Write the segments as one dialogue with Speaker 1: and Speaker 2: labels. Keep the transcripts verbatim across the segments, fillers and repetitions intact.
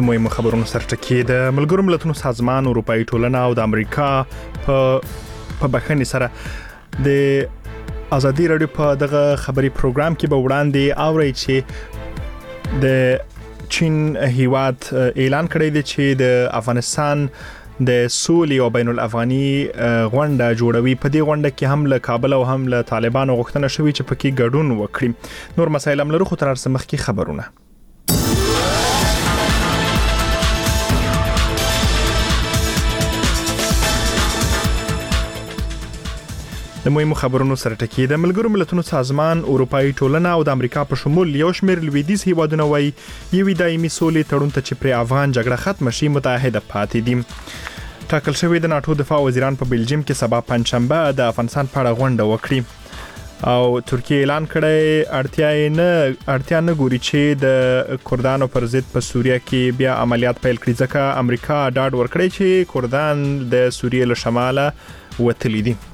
Speaker 1: د مهمو خبرونو سرټکی د ملګرو ملتونو سازمان اروپאי ټولنه او د امریکا په په بخښنې سره د ازادي رادیو په دغه خبري پروګرام کې به وړاندې اوري چې د چین هیواد اعلان کړی دی چې د افغانستان د سولې او بین الافغاني غونډه جوړوي. په دې غونډه کې هم له کابل او هم له طالبانو غوښتنه شوې چې پکې ګډون وکړي. نور مسایل هم لرو خو تر هر څه مخکې خبرونه. د مهمو خبرونو سرټکی د ملګرو ملتونو سازمان اروپאי ټولنه او د امریکا په شمول یو شمېر لویدیځ هیوادونه وایي یوې دایمي سولې تړون ته چې پر افغان جګړه ختم شي متحده پاتې دي. ټاکل شوی د ناتو دفاع وزیران په بلجیم کې سبا پنځشنبه د افغانستان په اړه غونډه وکړي او ترکیه اعلان کړی اړتیا نه اړتیا نه ګوري چې د کردانو پر ضد په سوریه کې بیا عملیات پیل کړي ځکه امریکا ډاډ ورکړی چې کردان د سوریې له شماله وتلي دي.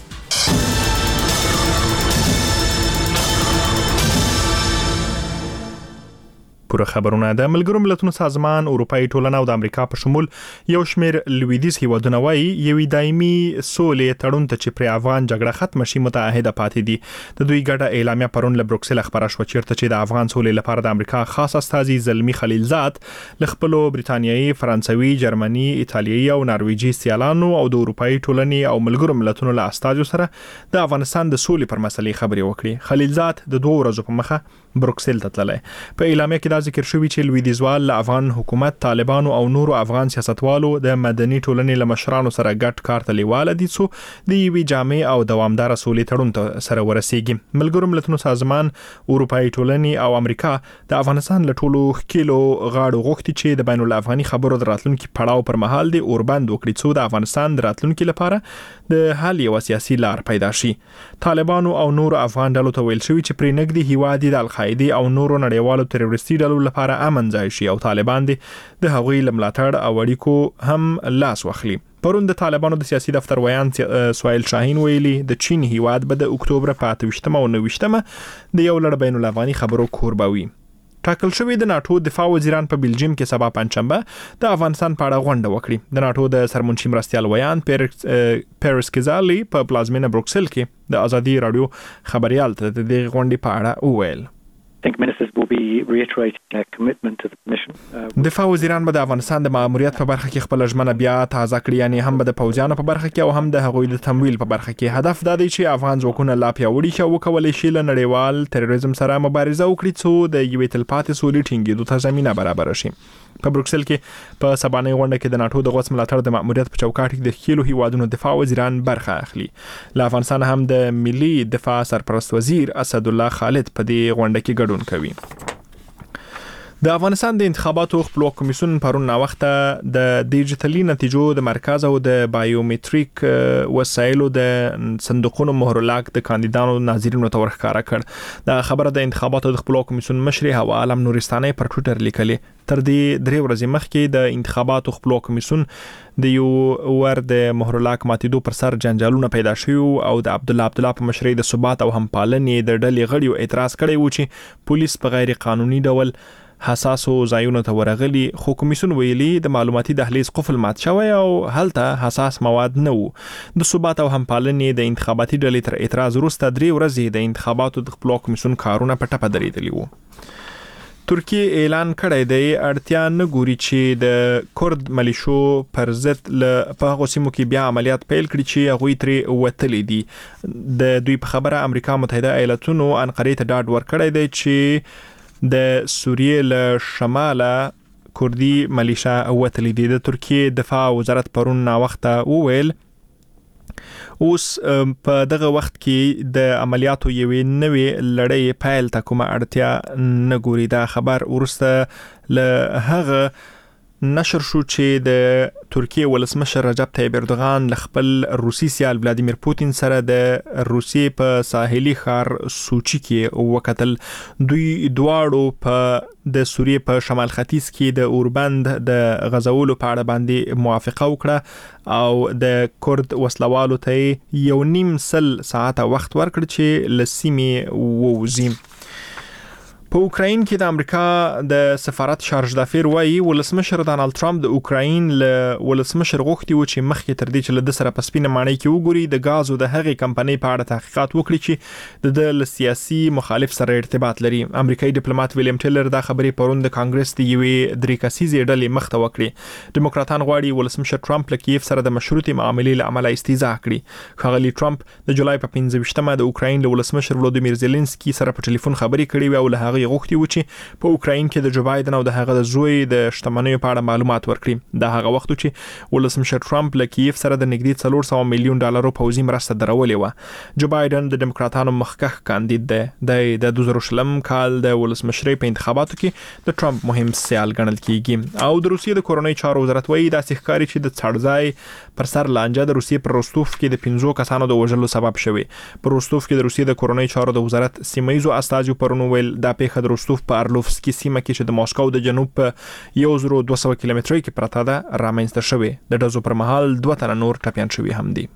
Speaker 1: پوره خبرونه د ملګرو ملتونو سازمان اروپאי ټولنه او د امریکا په شمول یو شمېر لویدیځ هیوادونه وایي یوې دایمي سولې تړون ته چې پر افغان جګړه ختم شي متحده پاتې دي. د دوی ګډه اعلامیه پرون له بروکسل خبره شو چیرته چې د افغان سولې لپاره د امریکا خاص استازي زلمی خلیلزاد له خپل برتانیایی، فرانسوي، جرمني، ایتالیایی او نارویجي سیالانو او د اروپאי ټولنې او ملګرو ملتونو له استازو سره د افغانستان د سولې پر مسلې خبرې وکړي. خلیلزاد د دوه ورځې په مخه بروکسل ته تللی. په اعلامیه کې دا ذکر شوی چې لویدیځوال له افغان حکومت، طالبانو او نورو افغان سیاستوالو د مدني ټولنې له مشرانو سره ګډ کار ته لیواله دي څو د یوې جامع او دوامدار سولې تړون ته سره ورسیږي. ملګرو ملتونو سازمان اروپאי ټولنې او امریکا د افغانستان له ټولو ښکېلو غاړو غوښتي چې د بین الافغاني خبرو د راتلونکي پړاو پر مهال د اوربند وکړي څو د افغانستان د راتلونکي لپاره د حل یو سیاسي لار پیدا شي. طالبانو او نورو افغان ډلو ته ویل شوی چې پرې نږدې هیواد د القاعده او نورو نړیوالو تروریستي ډلو لپاره امن ځای شي او طالبان د هغوی له ملاتړ او اړیکو هم لاس واخلي. پرون د طالبانو د سیاسي دفتر ویان سوایل شاهین ویلي د چین هیواد به د اکتوبر په اته ویشتمه او نهه ویشتمه د یو لړ بین الافغاني خبرو کوربوي. ټاکل شوی د ناتو دفاع وزیران په بلجیم کې سبا پنځشنبه د افغانستان په اړه غونډه وکړي. د ناتو د سرمنشي مرستیال ویان پیرس کزالی په پلازمینه بروکسل کې د ازادي رادیو خبريال ته د دې غونډې په اړه وویل.
Speaker 2: I think ministers will be reiterating their commitment to the mission.
Speaker 1: دفاع وزیران به د افغانستان د ماموریت په برخه کې خپل ژمنه بیا تازه کړي، یعنی هم به د پوځیانو په برخه کې او هم د هغوی د تمویل په برخه کې. هدف دا دی چې افغان ځواکونه لا پیاوړي شي او وکولای شي له نړیوال تروریزم سره مبارزه وکړي څو د یوې تلپاتې سولې ټینګېدو ته زمینه برابر شي. په بروکسل کې په سبانۍ غونډه کې د ناتو د غوڅ ملاتړ د ماموریت په چوکاټ کې د ښکېلو هیوادونو دفاع وزیران برخه اخلي. له افغانستان هم د ملي دفاع سرپرست وزیر اسدالله خالد په دې غونډه کې ګډون کوي. د افغانستان د انتخاباتو خپلواک کمیسیون پرون ناوخته د ډیجیټلي نتیجو د مرکز او د بایومټریک وسایلو د صندوقونو مهر لاک د کاندیدانو ناظرینو ته ورښکاره کړ. د خبره د انتخاباتو د خپلواک کمیسیون مشر هوا عالم نورستاني پر ټوئیټر لیکلي. تر دې درې ورځې مخکې د انتخاباتو خپلواک کمیسیون د یو ور د مهر لاک ماتیدو پر سر جنجالونه پیدا شوي او د عبد الله عبد الله په مشرۍ د ثبات او همپالنې د ډلې غړیو اعتراض کړی و چې پولیس په غیر قانوني ډول حساسو ځایونو ته ورغلي، خو کمیسیون ویلي د معلوماتي دهلیز قفل مات شوی او هلته حساس مواد نه وو. د ثبات او همپالنې د انتخاباتي ډلې تر اعتراض وروسته درې ورځې د انتخاباتو د خپلواک کمیسیون کارونه په ټپه درېدلي وو. ترکیه اعلان کړی دی اړتیا نه ګوري چې د کرد ملیشو پر ضد له په هغو سیمو کې بیا عملیات پیل کړي چې هغوی ترې وتلي دي. د دوی په خبره امریکا متحده ایالتونو انقرې ته ډاډ ورکړی دی چې د سوریې له شماله کردي ملیشا وتلي دي. د ترکیه دفاع وزارت پرون ناوخته وویل اوس په دغه وخت کې د عملیاتو یوې نوې لړۍ پیل ته کومه اړتیا نه ګوري. دا خبر وروسته له هغه نشر شو چې د ترکیه ولسمشر رجب طیب اردوغان له خپل روسي سیال ولادیمیر پوتین سره د روسیې په ساحلي ښار سوچي کې وکتل. دوی دواړو په د سوریې په شمال ختیځ کې د اوربند د غزولو په اړه باندې موافقه وکړه او د کرد وسلوالو ته یو نیم سل ساعته وخت ورکړ چې له سیمې ووځي. په اوکراین کې د امریکا د سفارت شارج دافیر وایي ولسمشر ډانلډ ټرمپ د اوکراین له ولسمشر غوښتي و چې مخکې تر دې چې له سره په سپینه ماڼۍ کې وګوري د غاز او د هغې کمپنۍ په اړه تحقیقات وکړي چې د سیاسي مخالف سره ارتباط لري. امریکایي ډیپلوماټ ویلیام ټیلر دا خبرې پرون د کانګرس د یوې درې کسیزې ډلې مخ ته وکړي. دیموکراتان غواړي ولسمشر ټرمپ له کیف سره د مشروطې معاملې له امله استیزا کړي. ښاغلي ټرمپ د جولای په پنځه ویشتمه د اوکراین له ولسمشر ولودیمیر زيلنسکي سره په ټلیفون خبرې کړې او له هغه غوښتي و چې په اوکراین کې د جو بایدن او د هغه د زوی د شتمنیو په اړه معلومات ورکړي. دا هغه وخت چې ولسمشر ټرمپ له کیف سره د نږدې څلور سوه میلیون ډالرو پوځي مرسته درولې و. جو بایدن د دیموکراتانو مخکښ کاندید دی. د دوه زره شلم کال د ولسمشرۍ په انتخاباتو کې د ټرمپ مهم سیال ګڼل کیږي. او د روسیې د کورنۍ چارو وزارت وایي دا ښکاري چې د څړځای پر سر لانجه د روسیې پر روستوف کې د پنځو کسانو د وژلو سبب شوی. پر روستوف کې د روسیې د کورنۍ چارو د وزارت سیمایي استازي پرونو ویل دا پیښه د روستوف په ارلوفسکي سیمه کې چې د ماسکو د جنوب په یو زره دوه سوه کیلومترۍ کې پرته ده رامنځته شوې. د ډزو پر مهال دوه تنه نور ټپیان شوي هم دي.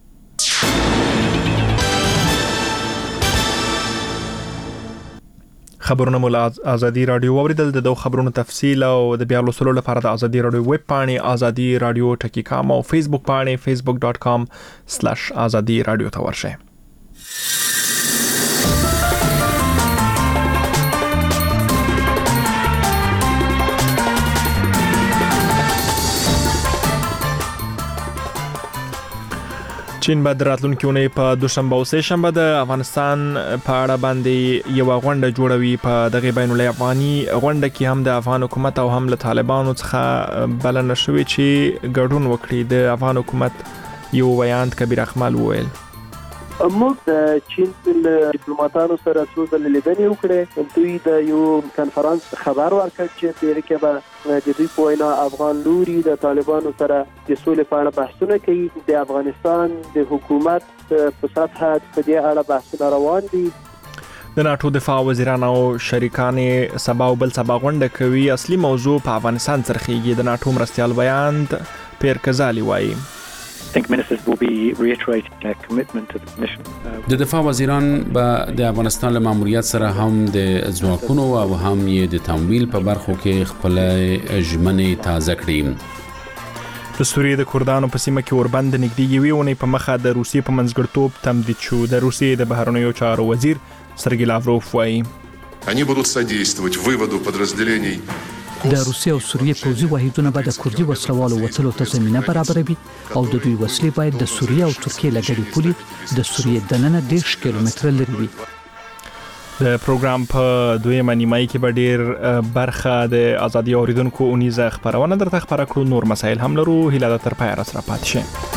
Speaker 1: خبرونه مو ازادي رادیو اوریدل. د دوه خبرونو تفصیل او د بیا لوستلو لپاره د ازادي رادیو ویب پاڼې ازادي رادیو ټکی کام او فیسبوک پاڼې فیسبوک ډاٹ کام سلیش ازادي رادیو ته ورشئ. چین بعد راتلونکي اونۍ په دوشنبه او سه شنبه د افغانستان په اړه باندې یو غونډه جوړوي. په دغه بین الافغاني غونډه کې هم د افغان حکومت او هم له طالبانو څخه بلنه شوې چې ګډون وکړي. د افغان حکومت یو بیان کبیر احمد وویل
Speaker 3: موږ د چین له ډیپلوماټانو سره څو ځله لیدنې وکړې. دوی د یو کانفرنس خبر ورکړ چې په اړه کې به د دوی په وینا افغان لوري د طالبانو سره د سولې په اړه بحثونه کوي. د افغانستان د حکومت په سطحه په دې اړه بحثونه روان دي.
Speaker 1: د ناتو دفاع وزیران او شریکان سبا او بل سبا غونډه کوي. اصلي موضوع په افغانستان څرخیږي. د ناتو مرستيال بیان پیر کزالي وایي
Speaker 4: د دفاع وزیران به د افغانستان له ماموریت سره هم د ځواکونو او هم یې د تمویل په برخو کې خپل ژمنې تازه کړي.
Speaker 1: د سوریې د کردانو په سیمه کې اوربند نږدې یوې اونۍ په مخه د روسیې په منځګړیتوب تمدید شو. د روسیې د بهرنیو چارو وزیر سرګی لاوروف وایي
Speaker 5: Они будут содействовать выводу подразделений
Speaker 6: د روسیې او سوریې پوځي واحدونه به د کردي وسلوالو وټلو ته زمینه برابروي او د دوی وسلې باید د سوریې او ترکیې لګړي پولي د سوریې دننه دېرش کیلومتره لري وي.
Speaker 1: د پروګرام په دویمه نیمایي کې به ډېر برخه د ازادي اوریدونکو اونیزه خبرونه درته خبره کړو. نور مسایل هم لرو. هیله ده تر پایه راسره پاتې شئ.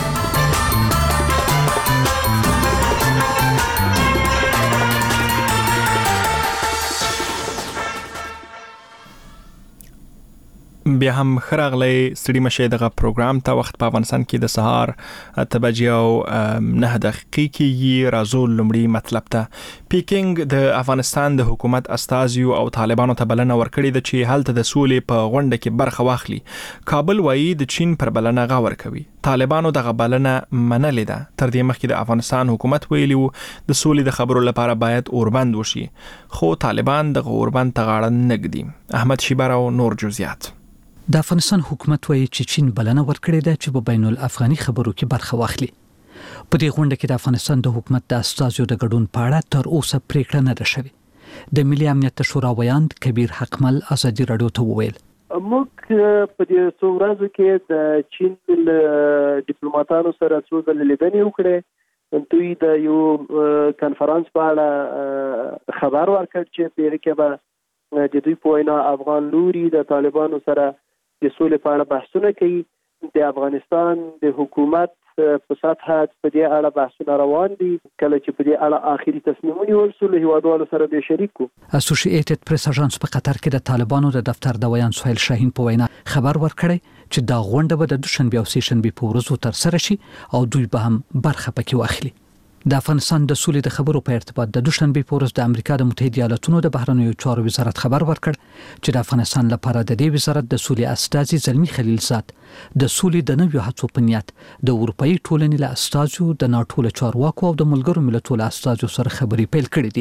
Speaker 1: بیا هم خراغلی ستړي مشه دغه پروګرام ته. وخت په افغانستان کې د سهار اته بجې او نه دقیقې کې راځو لومړی مطلب ته. پیکینګ د افغانستان د حکومت استازیو او طالبانو ته بلنه ورکړې ده چې هلته د سولې په غونډه کې برخه واخلي. کابل وایي د چین پر بلنه غور کوي. طالبانو دغه بلنه منلې ده. تر دې مخکې د افغانستان حکومت ویلي و د سولې د خبرو لپاره باید اوربند وشي، خو طالبان دغه اوربند ته غاړه نه ږدي. احمد شیبر او نور جزئیات.
Speaker 6: د افغانستان حکومت وایي چې چین بلنه ورکړې ده چې په بین الافغاني خبرو کې برخه واخلي. په دې غونډه کې د افغانستان د حکومت د استازو د ګډون په اړه تر اوسه پریکړه نه ده شوې. د ملي امنیت شورا ویاند کبیر حقمل ازادي رادیو ته وویل
Speaker 3: موږ په دې څو ورځو کې د چین له ډیپلوماټانو سره څو ځله لیدنې وکړې. دوی د یو کانفرنس په اړه خبر ورکړ چې په اړه کې به د دوی په وینا افغان لوري د طالبانو سره د سولې په اړه بحثونه کوي. د افغانستان د حکومت په سطحه په دې اړه بحثونه روان دي. کله چې په دې اړه آخري تصمیم ونیول شو له هیوادوالو سره به شریکو.
Speaker 6: اسوسییټډ پریس اژانس په قطر کې د طالبانو د دفتر د ویان سهیل شاهین په وینا خبر ورکړی چې دا غونډه به د دوشنبه او سه شنبه په ورځو تر سره شي او دوی به هم برخه پکې واخلي. د افغانستان د سولې د خبرو په ارتباط د دوشنبه په ورځ د امریکا د متحده ایالاتونو د بهرنیو چارو وزارت خبر ورکړ چې د افغانستان لپاره د دې وزارت د سولې استازي زلمی خلیلزاد د سولې د نویو هڅو په نیت د اروپאי ټولنې له استازو د ناټو له چارواکو او د ملګرو ملتونو له استازو سره خبرې پیل کړې دي.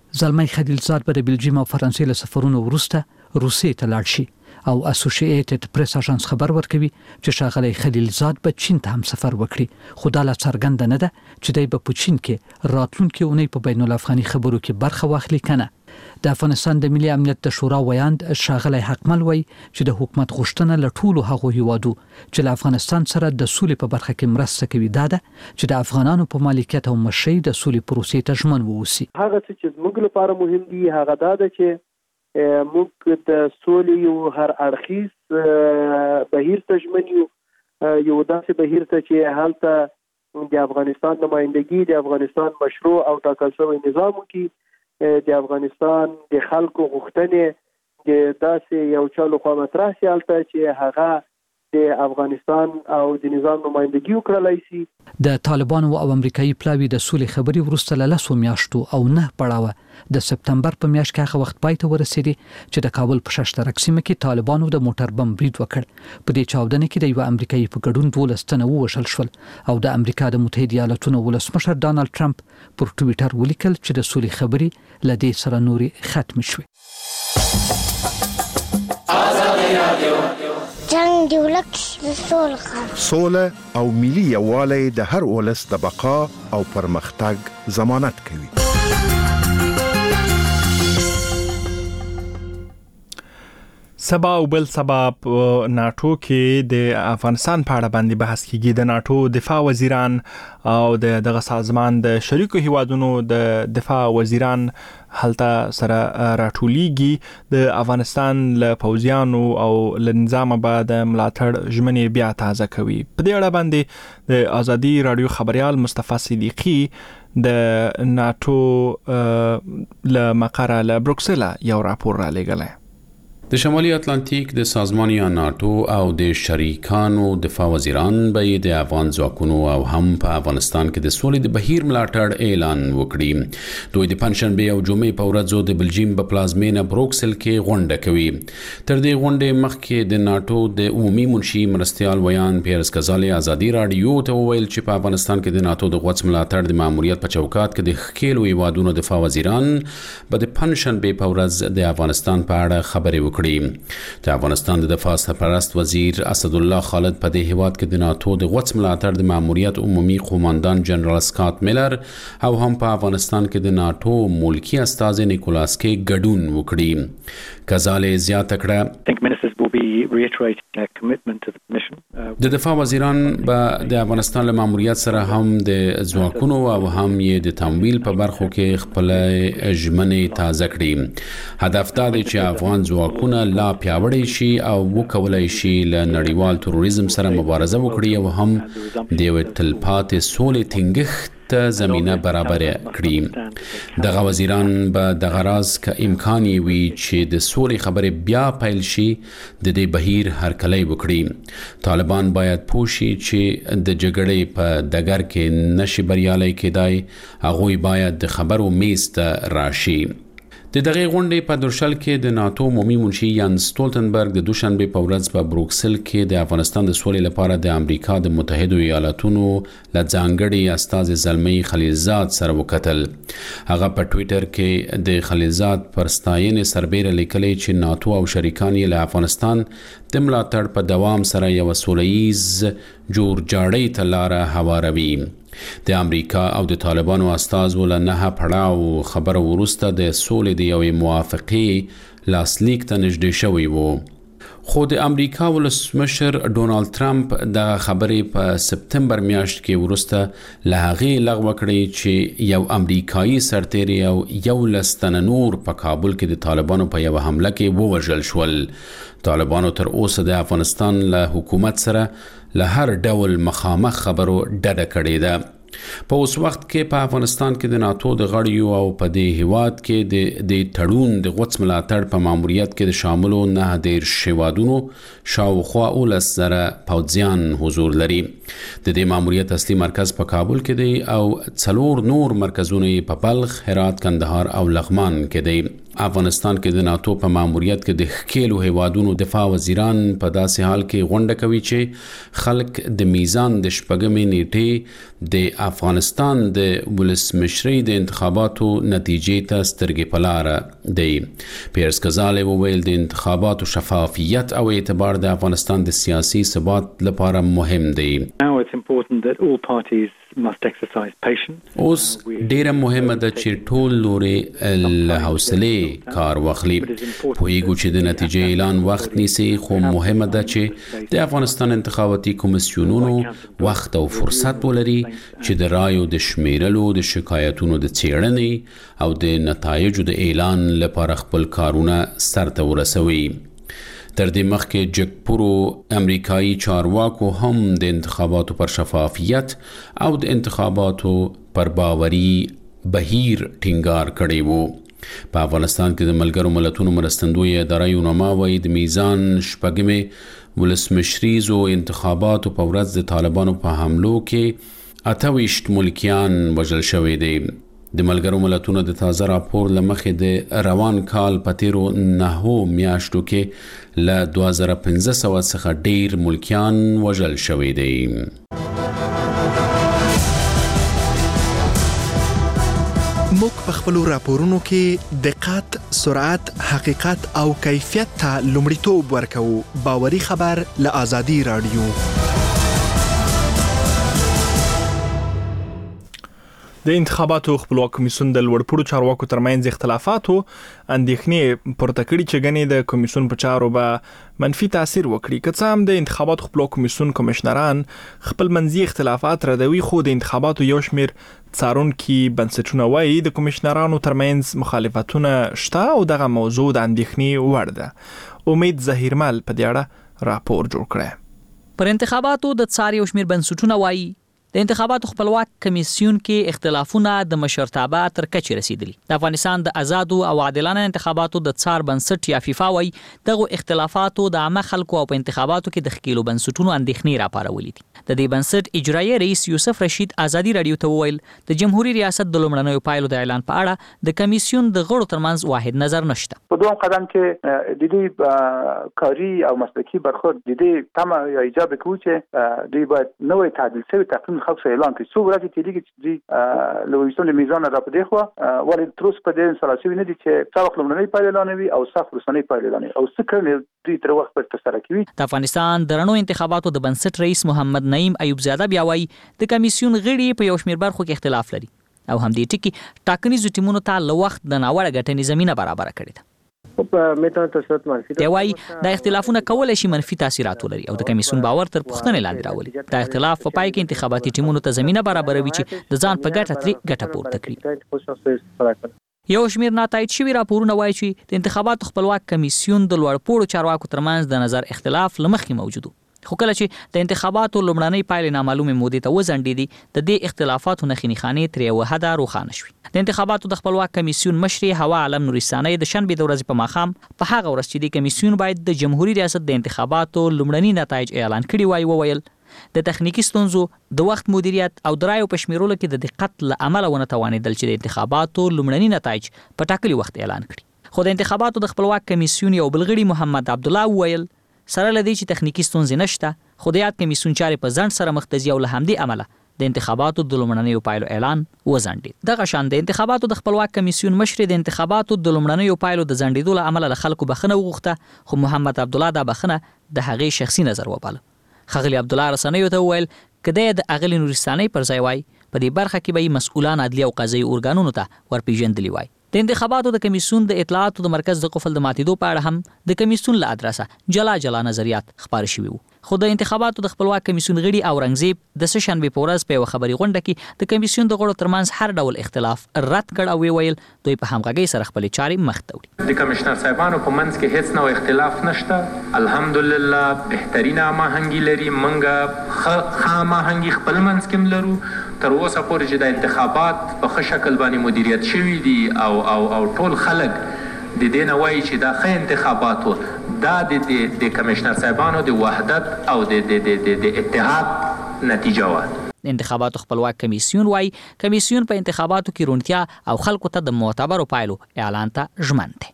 Speaker 6: زلمی خلیلزاد به د بلجیم او فرانسې له سفرونو وروسته روسیې ته لاړ شي او اسوسییټډ پریس اژانس خبر ورکوي چې ښاغلی خلیلزاد به چین ته هم سفر وکړي، خو دا لا څرګنده نه ده چې دی به په چین کې راتلونکي اونۍ په بین الافغاني خبرو کې برخه واخلي کنه. د افغانستان د ملي امنیت د شورا ویاند ښاغلی حقمل وایي چې د حکومت غوښتنه له ټولو هغو هیوادو چې له افغانستان سره د سولې په برخه کې مرسته کوي دا ده چې د افغانانو په مالکیت او مشرۍ د سولې پروسې ته ژمن واوسي.
Speaker 3: هغه څه چې زموږ لپاره مهم دي هغه دا ده چې موږ د سولې یو هر اړخیز بهیر ته ژمن یو، یو داسې بهیر ته چې هلته د افغانستان نمایندګي د افغانستان مشروع او ټاکل شوی نظام کې د افغانستان د خلکو غوښتنې د داسې یو چا لخوا مطرح شي هلته چې هغه د افغانستان او د نظام نمایندګي وکړلی شي.
Speaker 6: د طالبانو او امریکایي پلاوي د سولې خبرې وروسته له لسو میاشتو او نه پړاوه د سپتمبر په میاشت کې هغه وخت پای ته ورسېدی چې د کابل په ششترک سیمه کې طالبانو د موټر بم برید وکړ. په دې چاودنه کې د یو امریکایي په ګډون دولس تنه ووژل شول او د امریکا د متحده ایالاتونو ولسمشر ډانلډ ټرمپ پر ټویټر ولیکل چې د سولې خبرې له دې سره نورې ختم شوې.
Speaker 7: جنگ دی ولک د سولغه
Speaker 8: سوله او ملي یووالی د هر ولس د بقا او پرمختګ ضمانت کوي.
Speaker 1: سبا او بل سبا په ناتو کې د افغانستان په اړه باندې بحث کیږي. د ناتو دفاع وزیران او د دغه سازمان د شریکو هیوادونو د دفاع وزیران هلته سره راټولیږي. د افغانستان له پوځیانو او له نظام بعد ملاتړ ژمنې بیا تازه کوي. په دې اړه باندې د ازادي رادیو خبريال مصطفی صدیقی د ناتو له مقر له بروکسل یو راپور را لېږلی.
Speaker 4: د شمالي اتلانتیک د سازمان یا ناتو او د شریکانو دفاع وزیران به د افغان ځواکونو او هم په افغانستان کې د سولې د بهیر ملاتړ اعلان وکړي. دوی د پنځشنبه او جمعې په ورځو د بلجیم په پلازمینه بروکسل کې غونډه کوي. تر دې غونډې مخکې د ناتو د عمومي منشي مرستیال ویان پیرس کزالي ازادي رادیو ته وویل چې په افغانستان کې د ناتو د غوڅ ملاتړ د ماموریت په چوکاټ کې د ښکېلو هیوادونو دفاع وزیران به د پنځشنبه په ورځ د افغانستان په اړه خبرې وکړي. د افغانستان د دفاع سرپرست وزیر اسد الله خالد په دې هیواد کې د ناتو د غوڅ ملاتړ د ماموریت عمومي قوماندان جنرال سکاٹ میلر او هم په افغانستان کې د ناتو ملکی استازي نیکولاس کې ګډون وکړي. کزاله زیاته کړه د دفاع وزیران به د افغانستان له ماموریت سره هم د ځواکونو او هم یې د تمویل په برخو کې خپل ژمنې تازه کړي. هدف دا دی چې افغان ځواکونه لا پیاوړی شي او وکولای شي له نړیوال تروریزم سره مبارزه وکړي او هم د یو تلپاتې سولې ټینګښت ته زمینه برابر کړي. دغه وزیران به د غراز ک امکان وي چې د سولې خبرې بیا پیل شي د دې بهیر هرکلی وکړي. طالبان باید پوښي چې د جګړې په دګر کې نشي بریالي کېدای، هغه باید د خبرو میز ته راشي. د دغه غونډې په درشل کې د ناتو عمومي منشي یان سټولټنبرګ د دوشنبه په ورځ په بروکسل کې د افغانستان د سولې لپاره د امریکا د متحده ایالاتونو له ځانګړي استازي زلمی خلیلزاد سره وکتل. هغه په ټوئیټر کې د خلیلزاد پر ستاینې سربېره لیکلي چې ناتو او شریکان یې له افغانستان د ملاتړ په دوام سره یو سولهییز جوړجاړی ته لار هواروي. د امریکا او د طالبانو استازو له نه پړاو خبر وروسته د سولې د یوې موافقې لاسلیک ته نږدې شوی وو. خو د امریکا ولسمشر ډونالد ټرمپ د خبرې په سپتمبر میاشت کې وروسته له هغې لغوه کړې چې یو امریکایي سرتیری او یو لستن نور په کابل کې د طالبانو په یو حمله کې ووژل شول. طالبانو تر اوسه د افغانستان له حکومت سره له هر ډول مخامخ خبرو ډډه کړې ده. په اوس وخت کې په افغانستان کې د ناتو د غړیو او په دې هیواد کې د د تړون د غوڅ ملاتړ په ماموریت کې د شاملو نه ډیر شوادونو شاوخوا ولس سره پوځیان حضور لري. د دې ماموریت اصلي مرکز په کابل کې دی او څلور نور مرکزونه په بلخ، هرات، کندهار او لغمان کې دی. افغانستان کې د ناتو په ماموریت کې د ښکېلو هیوادونو دفاع وزیران په داسې حال کې غونډه کوي چې خلک د میزان د شپږمې نیټې د افغانستان د ولسمشرۍ د انتخاباتو نتیجې ته سترګې په لاره دی. پیرس کزالی وویل د انتخاباتو شفافیت او اعتبار د افغانستان د سیاسي ثبات لپاره مهم دی.
Speaker 2: Now it's important that all parties must exercise patience.
Speaker 4: اوس ډیره مهمه ده چې ټول لوري له حوصلې کار واخلي. پوهیږو چې د نتیجې اعلان وخت نیسي، خو مهمه ده چې د افغانستان انتخاباتي کمیسیونونو وخت او فرصت ولري چې د رایو د شمیرلو، د شکایتونو د څېړنې او د نتایجو د اعلان لپاره خپل کارونه سرته ورسوي. تر دې مخکې جګپورو امریکایي چارواکو هم د انتخاباتو پر شفافیت او د انتخاباتو پر باوري بهیر ټینګار کړی وو. په افغانستان کې د ملګرو ملتونو مرستندوی اداره یونما وايي د میزان شپږمې ولسمشریزو انتخاباتو په ورځ د طالبانو په حملو کې اته ویشت ملکیان وژل شوي دي. د ملګرو ملتونو د تازه راپور لمخې د روان کال په تیرو نهو میاشتو کې له دوه زره پنځه سوه څخه ډیر ملکیان وژل شوي دي.
Speaker 1: موږ په خپلو راپورونو کې دقت، سرعت، حقیقت او کیفیت ته لومړیتوب ورکوو. باوري خبر له آزادي رادیو. د انتخاباتو خپلواک کمیسیون د لوړپوړو چارواکو ترمنځ اختلافاتو اندېښنې پورته کړي چې ګنې د کمیسیون په چارو به منفي تاثیر وکړي. که څه هم د انتخاباتو خپلواک کمیسیون کمشنران خپل منځي اختلافات ردوي، خو د انتخاباتو یو شمېر څارونکي بنسټونه وایي د کمشنرانو ترمنځ مخالفتونه شته او دغه موضوع د اندېښنې وړ ده. امید ظهیرمل په دې اړه راپور جوړ کړی.
Speaker 9: پر انتخاباتو د څار یو شمېر بنسټونه وایي د انتخاباتو خپلواک کمیسیون کې اختلافونه د مشرتابه تر کچې رسیدلي. د افغانستان د آزادو او عادلانه انتخاباتو د څار بنسټ یا فیفا وایي دغه اختلافاتو د عامه خلکو او په انتخاباتو کې د ښکېلو بنسټونو اندېښنې راپارولې دي. د دې بنسټ اجرایي رئیس یوسف رشید آزادي رادیو ته وویل د جمهوریت ریاست د لومړنیو پایلو د اعلان په اړه د کمیسیون د غړو ترمنځ واحد نظر نشته.
Speaker 10: په دویم قدم کې د دې کاری او مسلکي برخورد د دې تمه یا ایجاب کوي چې دوی باید نوې تعدیل شوی تقویم خلکو اعلان کړي. څو ورځې تیریږي چې دوی له ویشتون میزان را پدې خو ولې تر اوسه په دې سره شوی نه دي چې څو وخت لومړنۍ پایله اعلانوي او څو وروستنۍ پایله اعلانوي او څه کړي دوی تر وخت پورې ترسره کوي.
Speaker 9: د افغانستان د رڼو انتخاباتو د بنسټ رئیس محمد نعیم ایوب زاده بیا وایي د کمیسیون غړي په یو شمېر برخو کې اختلاف لري او هم دې ټکي ټاکنیزو ټیمونو ته له وخت د ناوړه ګټنې زمینه برابر کړې ده. دی وایي دا اختلافونه کولای شي منفي تاثیرات ولري او د کمیسیون باور تر پوښتنې لاندې راولي. دا اختلاف په پای کې انتخاباتي ټیمونو ته زمینه برابروي چې د ځان په ګټه ترې ګټه پورته کړي. یو شمېر ناتایید شوي راپورونه وایي چې د انتخاباتو خپلواک کمیسیون د لوړپوړو چارواکو ترمنځ د نظر اختلاف له مخکې موجود و، خو کله چې د انتخاباتو لومړنۍ پایلې نامعلومې مودې ته وځنډېدې د دې اختلافاتو نښې نښانې تر یوه حده روښانه شوې. د انتخاباتو د خپلواک کمیسیون مشرې هوا عالم نورستانۍ د شنبې د ورځې په ماښام په هغه ورځ چې د کمیسیون باید د جمهوریت ریاست د انتخاباتو لومړني نتایج اعلان کړي وای وویل د تخنیکی ستونزو، د وخت مدیریت او د رایو په شمیرلو کې د دقت له امله ونه توانېدل چې د انتخاباتو لومړني نتایج په ټاکلي وخت اعلان کړي. خو د انتخاباتو د خپلواک کمیسیون یو بل غړي محمد عبدالله وویل سره لدی چې تخنیکی ستونزې نشته، خو د یاد کمیسیون چارې په ځنډ سره مخ ته ځي او له همدې امله د انتخاباتو د لومړنیو پایلو اعلان وځنډېد. دغه شان د انتخاباتو د خپلواک کمیسیون مشر د انتخاباتو د لومړنیو پایلو د ځنډېدو له امله له خلکو بخښنه وغوښته، خو محمد عبدالله دا بخښنه د هغې شخصي نظر وباله. ښاغلي عبدالله رسنیو ته وویل که دی د اغلې نورستانۍ پر ځای وای په دې برخه کې به یې مسؤلان عدلي او قضایي ارګانونو ته ورپېژندلي وای. د انتخاباتو د کمیسیون د اطلاعاتو د مرکز د قفل د ماتېدو په اړه هم د کمیسیون له ادرسه جلا جلا نظریات خپاره شوي وو، خو د انتخاباتو د خپلواک کمیسیون غړي اورنګزیب د سه شنبې په ورځ په یوه خبري غونډه کې د کمیسیون د غړو ترمنځ هر ډول اختلاف رد کړ او ویل دوی په همغږۍ سره خپلې چارې مخ ته وړي.
Speaker 11: د کمشنر صاحبانو په منځ کې هیڅ نوع اختلاف نشته، الحمدلله بهترینه هماهنګي لري، موږ ښه هماهنګي خپل منځ کې لرو. تر اوسه پورې چې د انتخابات په ښه شکل باندې مدیریت شوي دي او او او ټول خلک د دې نه وایي چې دا ښه انتخابات و، دا د د کمشنر صاحبانو د وحدت او د د د اتحاد نتیجه وه.
Speaker 9: انتخاباتو خپلواک کمیسیون وايي کمیسیون په انتخاباتو کې رونتیا او خلکو ته د معتبرو پایلو اعلان ته ژمن دی.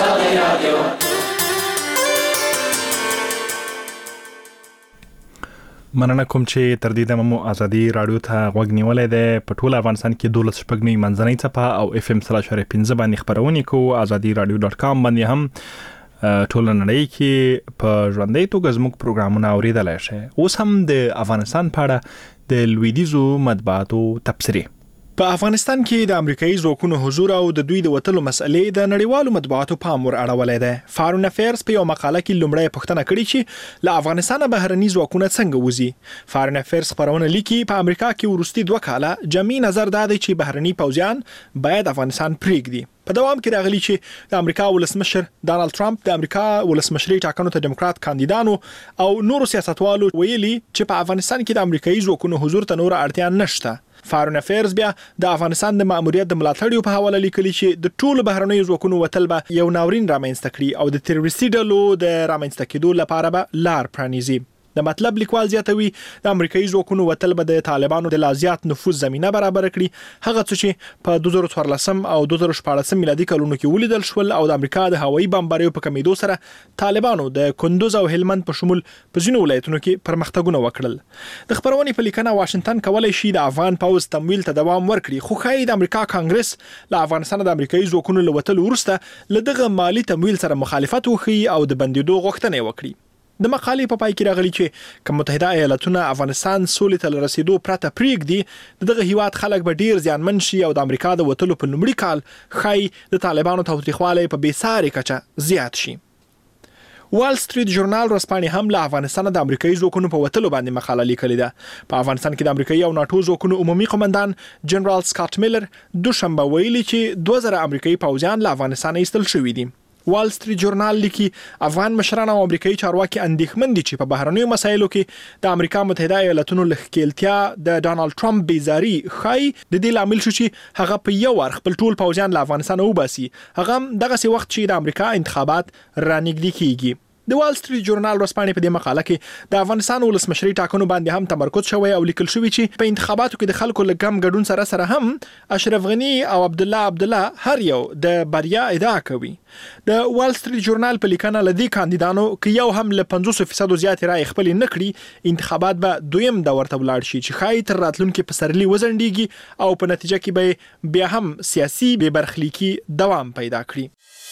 Speaker 1: مننه کوم چې تر دې دمه مو ازادي رادیو ته غوږ نیولې ده. په ټول افغانستان کې دولس شپږ نه منځنۍ څپه او اف ام سره شریک پنځه باندې خبرونه کوو. ازادي رادیو ډاټ کام باندې هم ټول نړۍ کې په ژوندۍ توګه زموږ پروګرامونه اوریدلای شئ. اوس هم د افغانستان په اړه د لویدیزو مطبوعاتو تبصره. په افغانستان کې د امریکایي ځواکونو حضور او د دوی د وټلو مسلې د نړیوالو مطبوعاتو پام ور اړولې ده. فارن افیرز په یو مقاله کې لومړی پوښتنه کړې چې له افغانستانه بهرني ځواکونه څنګه وځي. فارن افیرز خبرونه لیکي په امریکا کې ورستي دوه کاله جمعي نظر دا دی چې بهرني پوځیان باید افغانستان پرېږدي. په دوام کې راغلی چې د امریکا ولسمشر ډانلډ ټرمپ د امریکا ولسمشري ټاکنو ته دیموکرات کاندیدانو او نورو سیاستوالو ویلي چې په افغانستان کې د امریکایي ځواکونو حضور ته نور اړتیا نشته. فارن افیرز بیا د افغانستان د ماموریت د ملاتړیو په حواله لیکلي چې د ټولو بهرنیو ځواکونو وتل به یو ناورین رامنځته کړي او د تروریستي ډلو د رامنځته کېدو لپاره به لار پرانیزي. د مطلب لیکوال زیاتوي د امریکایي ځواکونو وتل به د طالبانو د لازیات نفوذ زمينه برابر کړي، هغه څه چې په دوه زره څوارلسم او دوه زره شپاړسم میلادي کلونو کې ولیدل شول او د امریکا د هوایي بمباریو په کمیدو سره طالبانو د کندوز او هلمند په شمول په ځینو ولایتونو کې پرمختګونه وکړل. د خبرونې په لیکنه واشنگټن کولای شي د افغان پوز تمویل ته دوام ورکړي، خو ښایي د امریکا کانګرس له افغانستان د امریکایي ځواکونو لوتل وروسته لدغه مالی تمویل سره مخالفت وکړي او د بندیدو غوښتنه وکړي. د مقالې په پای کې راغلی چې کوم متحده ایالاتونه افغانستان سولې ته رسیدو پرته پریږدي، دغه هیواد خلک به ډیر زیانمن شي او د امریکا د وټلو په لومړي کال خای د طالبانو تاوتریخوالی په بیساري کچه زیات شي. وال سټریټ ژورنال ورځپاڼې هم له افغانستان د امریکایي ځواکونو په وټلو باندې مقاله لیکلې ده. په افغانستان کې د امریکایي او ناتو ځواکونو عمومي قومندان جنرال سکاټ میلر دوشنبه ویلي چې دوه زره امریکایي پوځیان له افغانستان ایستل شوي دي. وال سټریټ ژورنال لیکي افغان مشران او امریکایي چارواکي اندېښمن دي چې په بهرنیو مسایلو کې د امریکا متحده ایالاتونو لښکېلتیا د ډانلډ ټرمپ بیزاري خای د دې لامل شو چې هغه په یو وار خپل ټول پوځیان له افغانستان وباسي، هغه دغه سی وخت چې د امریکا انتخابات رانږدې کیږي. د وال سټریټ ژورنال ورځپاڼې په دې مقاله کې د افغانستان ولسمشري ټاکنو باندې هم تمرکز شوی او لیکل شوی چې په انتخاباتو کې د خلکو لګم ګډون سره سره هم اشرف غنی او عبد الله عبد الله هر یو د بریا ادعا کوي. د وال سټریټ ژورنال په لیکنه لدی کاندیدانو کې یو هم له پنځوس فیصد زیات رای خپل نه کړی، انتخابات به دویم دور ته ولاړ شي چې خای تر راتلونکو په سرلی وزندېږي او په نتیجه کې به بیا هم سیاسي بې برخلیکي دوام پیدا کړي.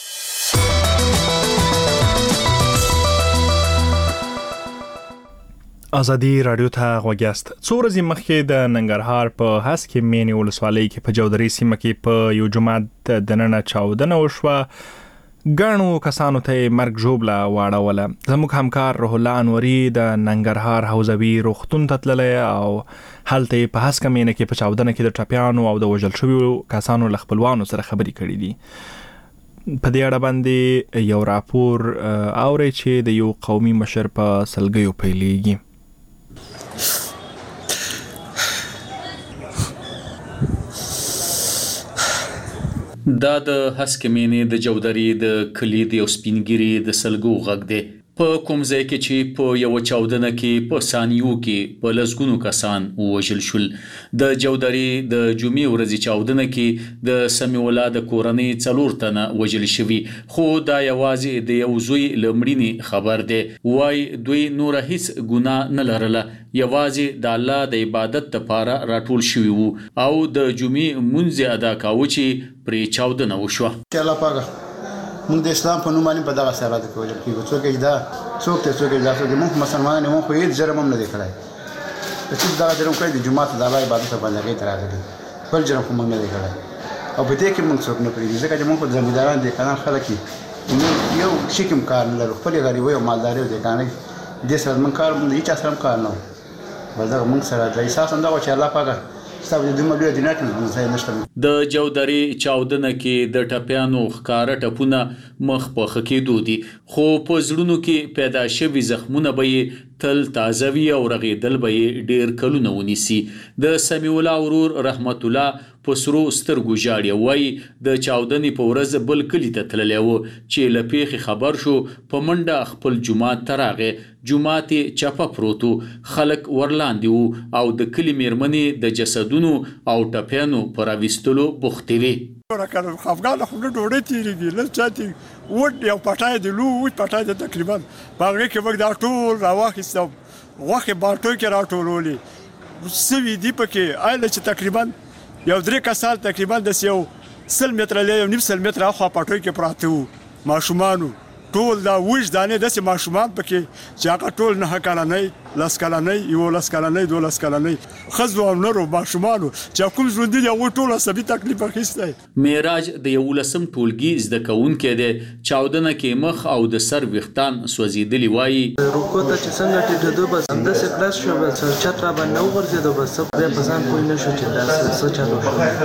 Speaker 1: ازادي رادیو ته غوږیاست. څو ورځې مخکې د ننګرهار په هسکې مینې ولسوالۍ کې په جودري سیمه کې په یو جماعت دننه چاودنه وشوه. ګڼو کسانو ته مرګ ژوبله واړوله. زموږ همکار روح الله انوري د ننګرهار حوزوي روغتون ته تللی او هلته په هسکه مینه کې په چاودنه کې د ټپیانو او د وژل شویو کسانو له خپلوانو سره خبرې کړې دي. په دې اړه باندې یو راپور اوري چې د یو قومي مشر په سلګیو پیلېږي.
Speaker 12: دا د هسکمینې د جودري د کلید یو سپینګری د سلګو غږ دی. په کوم ځای کې چې په یو چاودنه کې په ثانیو کې په لسګونو کسان وژل شول. د جودري د جمعې ورځې چاودنه کې د سمیع الله د کورنۍ څلور تنه وژل شوي، خو دا یوازې د یو زوی لمړینی خبر دی. وای دوی نور هیڅ ګناه نه لرله، یوازې د الله د عبادت لپاره راټول شوي وو او د جمعې مونځ ادا کاوه چې پرې چاودنه وشوه.
Speaker 13: الله پاک موږ د اسلام په نوم باندې په دغه سره راځو کوي چې څوک دا څوک ته څوک دا څوک موږ مسلمانان یو خو هیڅ جرم هم نه دی کړی. چې دا جرم کوي د جمعه د الله عبادت باندې کې راغلی، بل جرم کوم نه دی کړی او په دې کې موږ څوک نه پریږدي ځکه چې موږ په ځمیداران دي کنه خلک یو شي کوم کار نه لرو، خپل غریب او مالداري دي کنه دې سره موږ کار موږ هیڅ سره کار نه ولدا موږ سره د احساس انده چې الله پاک
Speaker 12: د جودري چاودنه کې د ټپیانو ښکارا ټپونه مخ په خکېدو دي، خو په زړونو کې پیدا شوي زخمونه به تل تازه وي او رغېدل به ډېر کلونه ونیسي. د سمیع الله ورور رحمت الله په سرو سترګو ژاړي. وایي د چاودنې په ورځ بل کلي ته تللی و چې له پیښې خبر شو، په منډه خپل جومات ته راغی. جومات یې چپه پروت و، خلک ورلاندې وو او د کلي میرمنې د جسدونو او ټپیانو په راویستلو بوختې وې.
Speaker 14: افغان خو نه ډوډۍ تېرېږي، لږ چا تېرېږي، وټ یو پټای دی، لو وټ پټای دی تقریبا. په هغې کې موږ دا ټول راواخیستم، غوښې بالټو کې راټولولې، سوي دي پکې ایله چې تقریبا یو درې کسان تقریبا داسې یو سل متره لی یو نیم سل متره اخوا پټوی کې پراته وو ماشومانو. ټول دا ویش دانې داسې ماشومان پکې چې هغه ټول نهه کلنۍ، لس کلنۍ، یولس کلنۍ، دولس کلنۍ ښځو او نرو ماشومانو چې کوم ژوندي دي هغوی ټول عصبي تکلیف اخیستی.
Speaker 12: معراج د یولسم ټولګي زده کوونکی دی. چاودنه کې مخ او د سر ویښتان سوځېدلي. وایي
Speaker 15: روکو ته چې څنګه ټیټېدو بس همداسې کړس شو، بس چت را باندې وغورځېدو، بس بیا په ځان پوه نه شو چې دا څه چلو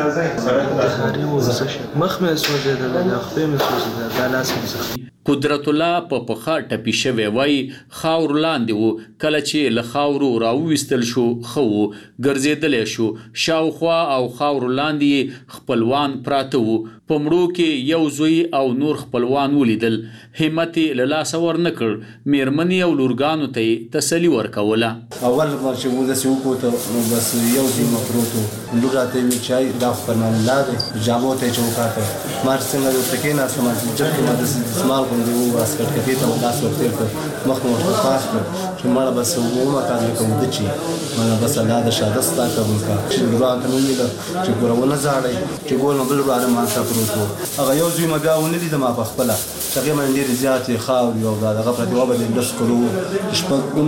Speaker 15: شو. انتحاري و څه شي، مخ مې سوځېدلی، دا خولې مې سوځېدلی، دا لاس مې سخت.
Speaker 12: قدرت الله په پخه ټپي شوی. وایي خاور لاندې و، کله چې له خاورو راوویستل شو ښه و، ګرځېدلی شو. شاوخوا او خاورو لاندې خپلوان پراته وو. په مړو کې یو زوی او نور خپلوان ولیدل. همت یې له لاسه ورنه کړ. میرمنې او لورګانو ته یې تسلي ورکوله.
Speaker 16: اول چې موږ داسې وکړو نو بس یو ځای مو پروت و، لور راته یې ویل چې دا خو فرمان الله دی، جامو ته یې چې وکاته ما چې څنګه ورته کېناستم چې جب کې ما داسې دسمال غوندې و، عسکر کتې ته مو لاس ورتېر کړ، مخ مو ورته پاس کړ چې مړه بس ومه کار لکه وده چې مړه بس الله د شهادت ستا قبول کړه. چې لوران ته مې وویل چې ګوره ونه ځاړئ، چې ګول مو بل وراره ما ته پروت و. هغه یو زوی مې بیا ونه لیدم په خپله، چې هغې باندې ډېرې زیاتې خاورې او دا دغه پرتې وه به د لس کلو شپږم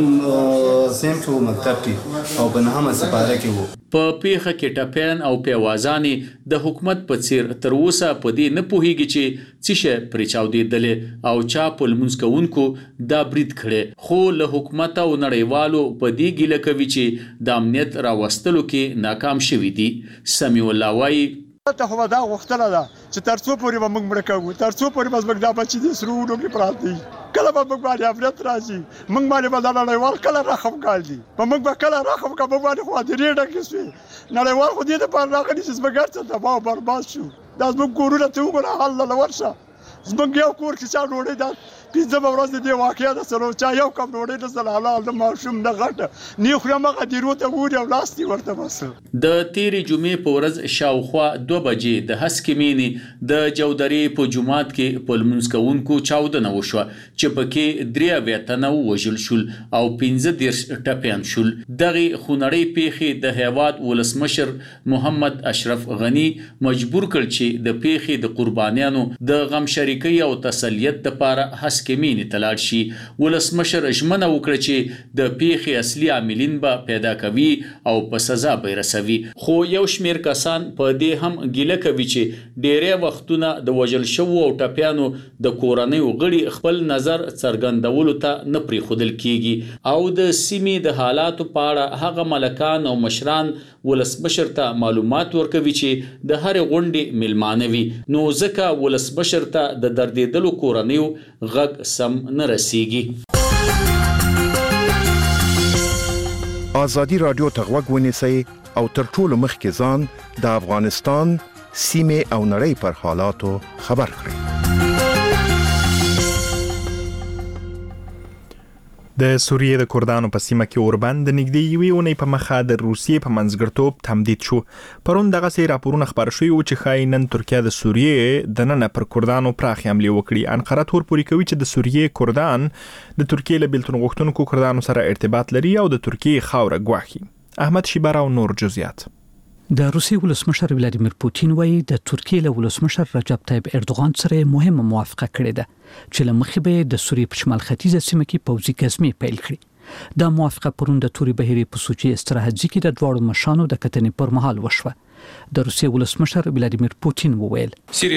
Speaker 16: صنف کې و، مکتب کې او په نهمه سپاره کې و.
Speaker 12: په پیښه کې ټپیان او پیوازانې د حکومت په څیر تر اوسه په دې نه پوهیږي چې څه شی پرې چاودېدلې او چا په لمونځ کوونکو دا برید کړی. خو له حکومت او نړیوالو په دې ګیله کوي چې د امنیت راوستلو کې ناکام شوي دي. سمیع الله وایي
Speaker 14: ته خو دا غوښتنه ده چې تر څو پورې به موږ مړه کوو، تر څو پورې به زموږ دا بچي دي سرو وړو کې پراته دي. کله به موږ باندې امنیت راشي، موږ باندې به دا نړیوال کله رحم کاږي، په موږ به کله رحم کا، موږ باندې خو دې ډکې شوې. نړیوال خو دې دپاره راغلي چې زموږ هر څه تباه او برباد شو. دا زموږ کورونه ته وګوره، حال له ورشه زموږ یو کور کې چا ډوډۍ دا پنځمه ورځ د دې واقعه ده سره چا یو کم ډوډۍ نه سره حلال نه ماشوم نه غټه نه خورم هغه دیرو ته ګوري او لاس دی ورته بس.
Speaker 12: د تیرې جمعې په ورځ شاوخوا دوه بجې د هسکې مینې د جودرې په جومات کې په لمونځ کوونکو چاودنه وشوه چې پکې درې اویا تنه ووژل شول او پنځه دېرش ټپیان شول. دغې خونړۍ پیښې د هېواد ولسمشر محمد اشرف غني مجبور کړ چې د پیښې د قربانیانو د غم شریکۍ او تسلیت دپاره هسکې مینې ته لاړ شي. ولسمشر ژمنه وکړه چې د پیښې اصلي عاملین به پیدا کوي او په سزا به یې رسوي. خو یو شمېر کسان په دې هم ګیله کوي چې ډېری وختونه د وژل شوو او ټپیانو د کورنیو غړي خپل نظر څرګندولو ته نه پرېښودل کیږي او د سیمې د حالاتو په اړه هغه ملکان او مشران ولسمشر ته معلومات ورکوي چې د هرې غونډې میلمانه وي. نو ځکه ولسمشر ته د دردېدلو کورنیو غږ سم نه رسیږي.
Speaker 8: آزادي رادیو ته غوږ ونیسئ او تر ټولو مخکې ځان د افغانستان سیمې او نړۍ پر حالاتو خبر کړئ.
Speaker 1: د سوریې د کردانو په سیمه کې اوربند نږدې یوې اونۍ په مخه د روسیې په منځګړیتوب تمدید شو. پرون دغسې راپورونه خپاره شوي وو چې ښایي نن ترکیه د سوریې دننه پر کردانو پراخې حملې وکړي. انقره تور پورې کوي چې د سوریې کردان د ترکیې له بېلتون غوښتونکو کردانو سره ارتباط لري او د ترکیې خاوره ګواښي. احمد شیبر او نور جزئیات.
Speaker 6: د روسیې ولسمشر ولادیمیر پوتین وایي د ترکیې له ولسمشر رجب طیب اردوغان سره مهمه موافقه کړې ده چې له مخې به د سوریې په شمال ختیځه سیمه کې پوځي ګزمې پیل کړي. دا موافقه پرون د توري بهیرې په سوچي استراحتي کې د دواړو مشرانو د کتنې پر مهال وشوه. د روسیې ولسمشر ولادیمیر پوتین وویل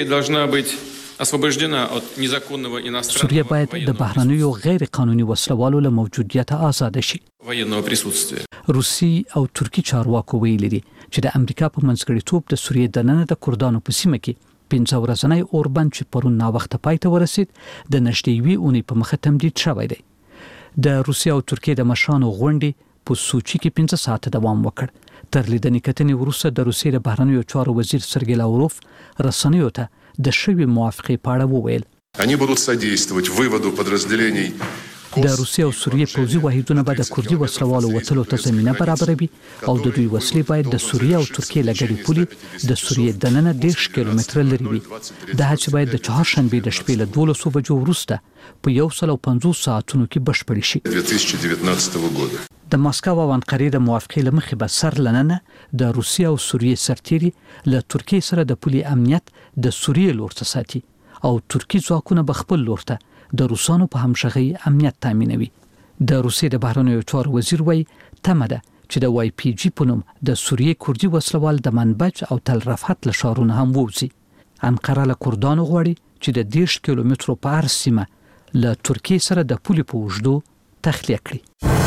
Speaker 6: سوریه باید د بهرنیو غیر قانوني وسلوالو له موجودیت آزاد شي. روسي او ترکی چارواکو ویلي دي چې د امریکا په منځګړیتوب د سوریې دننه د کردانو په سیمه کې پنځه ورځنی اوربند چې پرون ناوخته پای ته ورسید د نږدې یوې اونۍ په مخه تمدید شوی دی. د روسیې او ترکیې د مشرانو غونډې په سوچي کې پنځه ساعته دوام وکړ. تر لیدنې کتنې وروسته د روسیې د بهرنیو چارو وزیر سرګی لاوروف رسنیو ته د شوې موافقې په اړه وویل.
Speaker 5: Они будут содействовать выводу подразделений
Speaker 6: د روسیې او سوریې پوځي واحدونه به د کردي وسلوالو وتلو ته زمینه برابروي او د دوی وسلې باید د سوریې او ترکیې له ګډې پولې د سوریې دننه دېرش کیلومتره لرې وي. دا هڅې باید د چهارشنبې د شپې له دولسو بجو وروسته په یو سل او پنځوس ساعتونو کې بشپړې شي.
Speaker 5: две تысячи девятнадцатого года
Speaker 6: د ماسکو او انقرې د موافقې له مخې به سر لننه د روسیې او سوریې سرتیري له ترکیې سره د پولې امنیت د سوریې لور ته ساتي او ترکی ځواکونه به خپل لور ته د روسانو په همغږۍ امنیت تامینوي. د روسیې د بهرنیو چارو وزیر وایي تمه ده چې د واي پی جي په نوم د سوریې کردي وسلوال د منبج او تل رفحت له ښارونو هم ووځي. انقره له کردانو غواړي چې د دېرش کیلومترو په هر سیمه له ترکیې سره د پولې په اوږدو تخلیه کړي.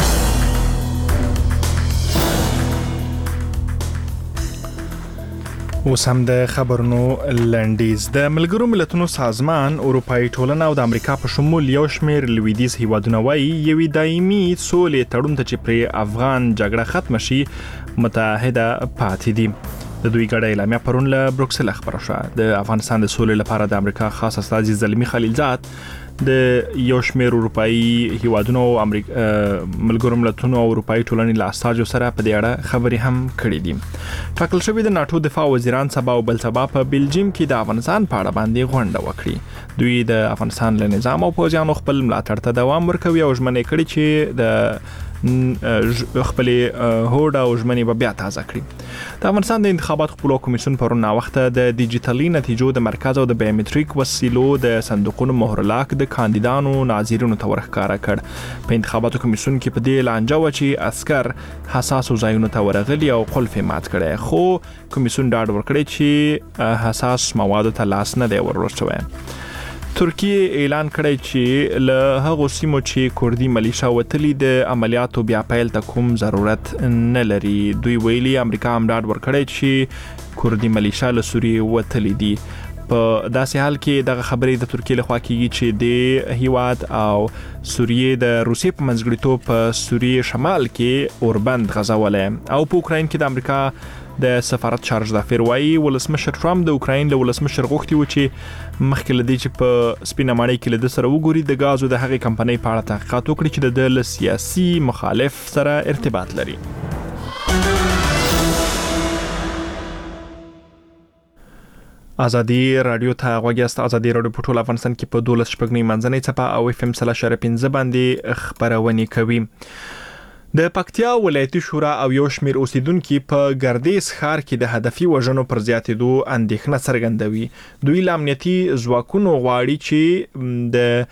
Speaker 1: اوس هم د خبرونو لنډیز. د ملګرو ملتونو سازمان، اروپایي ټولنه او د امریکا په شمول یو شمېر لویدیځ هیوادونه وایي یوې دایمي سولې تړون ته چې پرې افغان جګړه ختمه شي متحده پاتې دي. د دوی ګډه اعلامیه پرون له بروکسل خبره شوه. د افغانستان د سولې لپاره د امریکا خاص استازي زلمی خلیلزاد د یو شمېر اروپایي هیوادونو او امریکا ملګرو ملتونو او اروپایي ټولنې له استازو سره په دې اړه خبرې هم کړې دي. ټاکل شوی د ناتو دفاع وزیران سبا او بل سبا په بلجیم کې د افغانستان په اړه باندې غونډه وکړي. دوی د افغانستان له نظام او پوځیانو خپل ملاتړ ته دوام ورکوي او ژمنې کړي چې د خپل هوډ او ژمنې به بیا تازه کړي. د افغانستان د انتخاباتو خپلواک کمیسیون پرون ناوخته د ډیجیټلي نتیجو د مرکز او د بایومټریک وسیلو د صندوقونو مهرلاک د کاندیدانو ناظرینو ته ورښکاره کړ. په انتخاباتو کمیسیون کې په دې لانجه و چې عسكر حساسو ځایونو ته ورغلي او قلف مات کړي، خو کمیسیون ډاډ ورکړی چې حساس موادو ته لاس نه دی ورورشوی. ترکیه اعلان کړی چې له هغو سیمو چې کردي ملیشا وتلي د عملیاتو بیا پیل ته کوم ضرورت نه لري. دوی ویلي امریکا هم ډاډ ورکړی چې کردي ملیشا له سوریې وتلي دي. په داسې حال کې دغه خبرې د ترکیې لخوا کېږي چې د هیواد او سوریې د روسیې په منځګړیتوب په سوریې شمال کې اوربند غځولی او په اوکراین کې د امریکا د سفارت چارج دافیر وایي ولسمشر ټرمپ د اوکراین له ولسمشر غوښتي و چې مخکې له دې چې په سپینه ماڼۍ کې له ده سره وګوري د ګازو د هغې کمپنۍ په اړه تحقیقات وکړي چې د ده له سیاسي مخالف سره ارتباط لري. ازادي رادیو ته غوږ یاست. ازادي رادیو په ټول افغانستان کې په دولس شپږ منځنۍ څپه او اف ام سل اشاره پنځه باندې خپرونې کوي. د پکتیا ولایتي شورا او یو شمېر اوسیدونکي په ګردیز ښار کې د هدفي وژنو پر زیاتېدو اندېښنه څرګندوي. دوی له امنیتي ځواکونو غواړي چې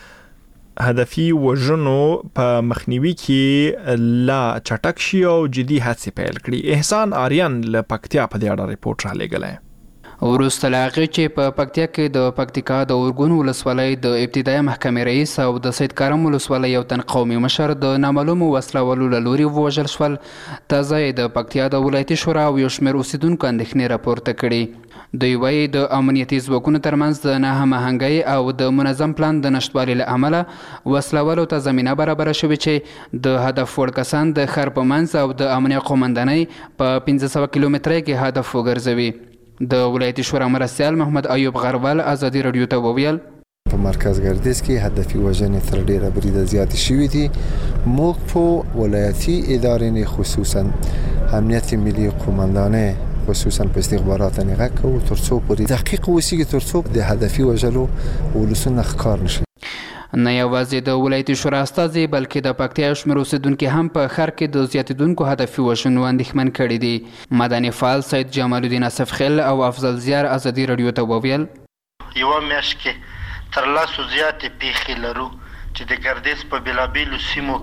Speaker 1: د هدفي وژنو په مخنیوي کې لا چټک شي او جدي هڅې پیل کړي. احسان آریان له پکتیا په دې اړه ریپورت رالیږلی.
Speaker 17: وروسته له هغې چې په پکتیا کې د پکتیکا د اورګون ولسوالۍ د ابتدایي محکمې رئیس او د سید کارم ولسوالۍ یو تن قومي مشر د نامعلومو وسلوالو له لوري ووژل شول، تازه یې د پکتیا د ولایتي شورا او یو شمېر اوسیدونکو اندېښنې راپورته کړي. دوی وایي د امنیتي ځواکونو ترمنځ د نه هماهنګۍ او د منظم پلان د نشتوالي له امله وسلوالو ته زمینه برابره شوې چې د هدف وړ کسان د ښار په منځ او د امنیه قومندانۍ په پنځه سوه کیلومترۍ کې هدف وګرځوي. د ولایتي شورا مرستیال محمد ایوب غروال ازادي رادیو ته وویل
Speaker 18: په مرکز ګردیز کې هدفي وژنې تر ډیره بریده زیاتې شوې دي. موږ په ولایتي ادارې خصوصا امنیت ملي قومندانۍ خصوصا په استخبارات نیغه کوو ترڅو پورې دقیق وسیږي ترڅو د هدفي وژلو ولسونه ښکار نشي.
Speaker 17: نه یوازې د ولایتي شورا استازي بلکې د پکتیا یو شمېر اوسیدونکي هم په ښار کې د زیاتېدونکو هدفي وژنو اندېښمن کړي دي. مدني فعال سید جمال الدین اسف خیل او افضل زیار ازادي رادیو ته وویل
Speaker 19: یوه میاشت کې تر لسو زیاتې پیښې لرو چې د ګردیز په بېلابېلو سیمو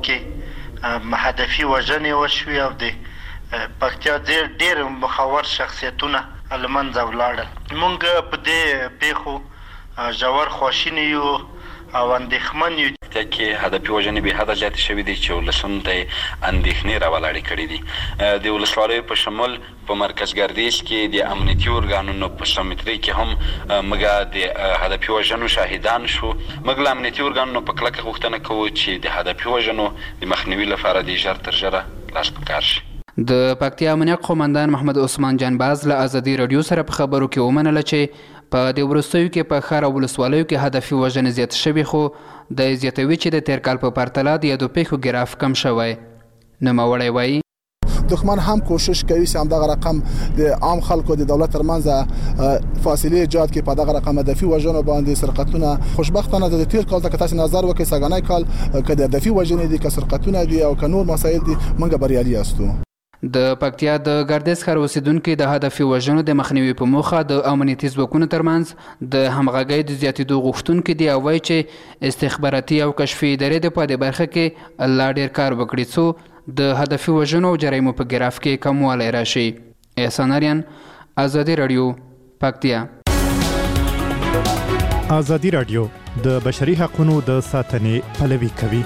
Speaker 19: کې هدفي وژنې وشوې او د پکتیا ډېر مخور شخصیتونه له منځه ولاړل. موږ په دې پیښو ژور خواشیني یو او اندېښمن یو
Speaker 20: چې هدفي وژنې بې حده زیاتې شوي دي چې ولسونو ته یې اندېښنې راولاړې کړي دي. د ولسوالیو په شمول په مرکز ګردیز کې د امنیتي ارګانونو په سمترۍ کې هم موږ د هدفي وژنو شاهدان شو. موږ له امنیتي ارګانونو په کلکه غوښتنه کوو چې د هدفي وژنو د مخنیوي لپاره د ژر تر ژره لاس په کار شي.
Speaker 17: د پکتیا امنیت قومندان محمد عثمان جانباز له ازادي رادیو سره په خبرو کې ومنله چې په دې وروستیو کې په ښار او ولسوالیو کې هدفي وژنې زیات شوي، خو د زیاتوي چې د تیر کال په پرتله د یادو پیښو ګراف کم شوی. نوموړی وایي
Speaker 21: دښمن هم کوشش کوي چې همدغه رقم د عام خلکو د دولت ترمنځ فاصله ایجاد کړي، په دغه رقم هدفي وژنو باندې سرقتونه. خوشبختانه د تیر کال ته تاسو نظر وکړئ، سګانای کال کله هدفي وژنې دي، که سرقتونه دي او که نور مسایل دي، موږ بریالي یاستو.
Speaker 17: د پکتیا د ګردیز ښار اوسیدونکي د هدفي وژنو د مخنیوي په موخه د امنیتي ځواکونو ترمنځ د همغږۍ د زیاتېدو غوښتونکي دي او وایي چې استخباراتي او کشفي ادارې د په دې برخه کې لا ډېر کار وکړي څو د هدفي وژنو او جرایمو په ګراف کې کموالی راشي. احسان اریان، ازادي رادیو، پکتیا.
Speaker 1: ازادي رادیو د بشري حقوقو د ساتنې پلوي کوي.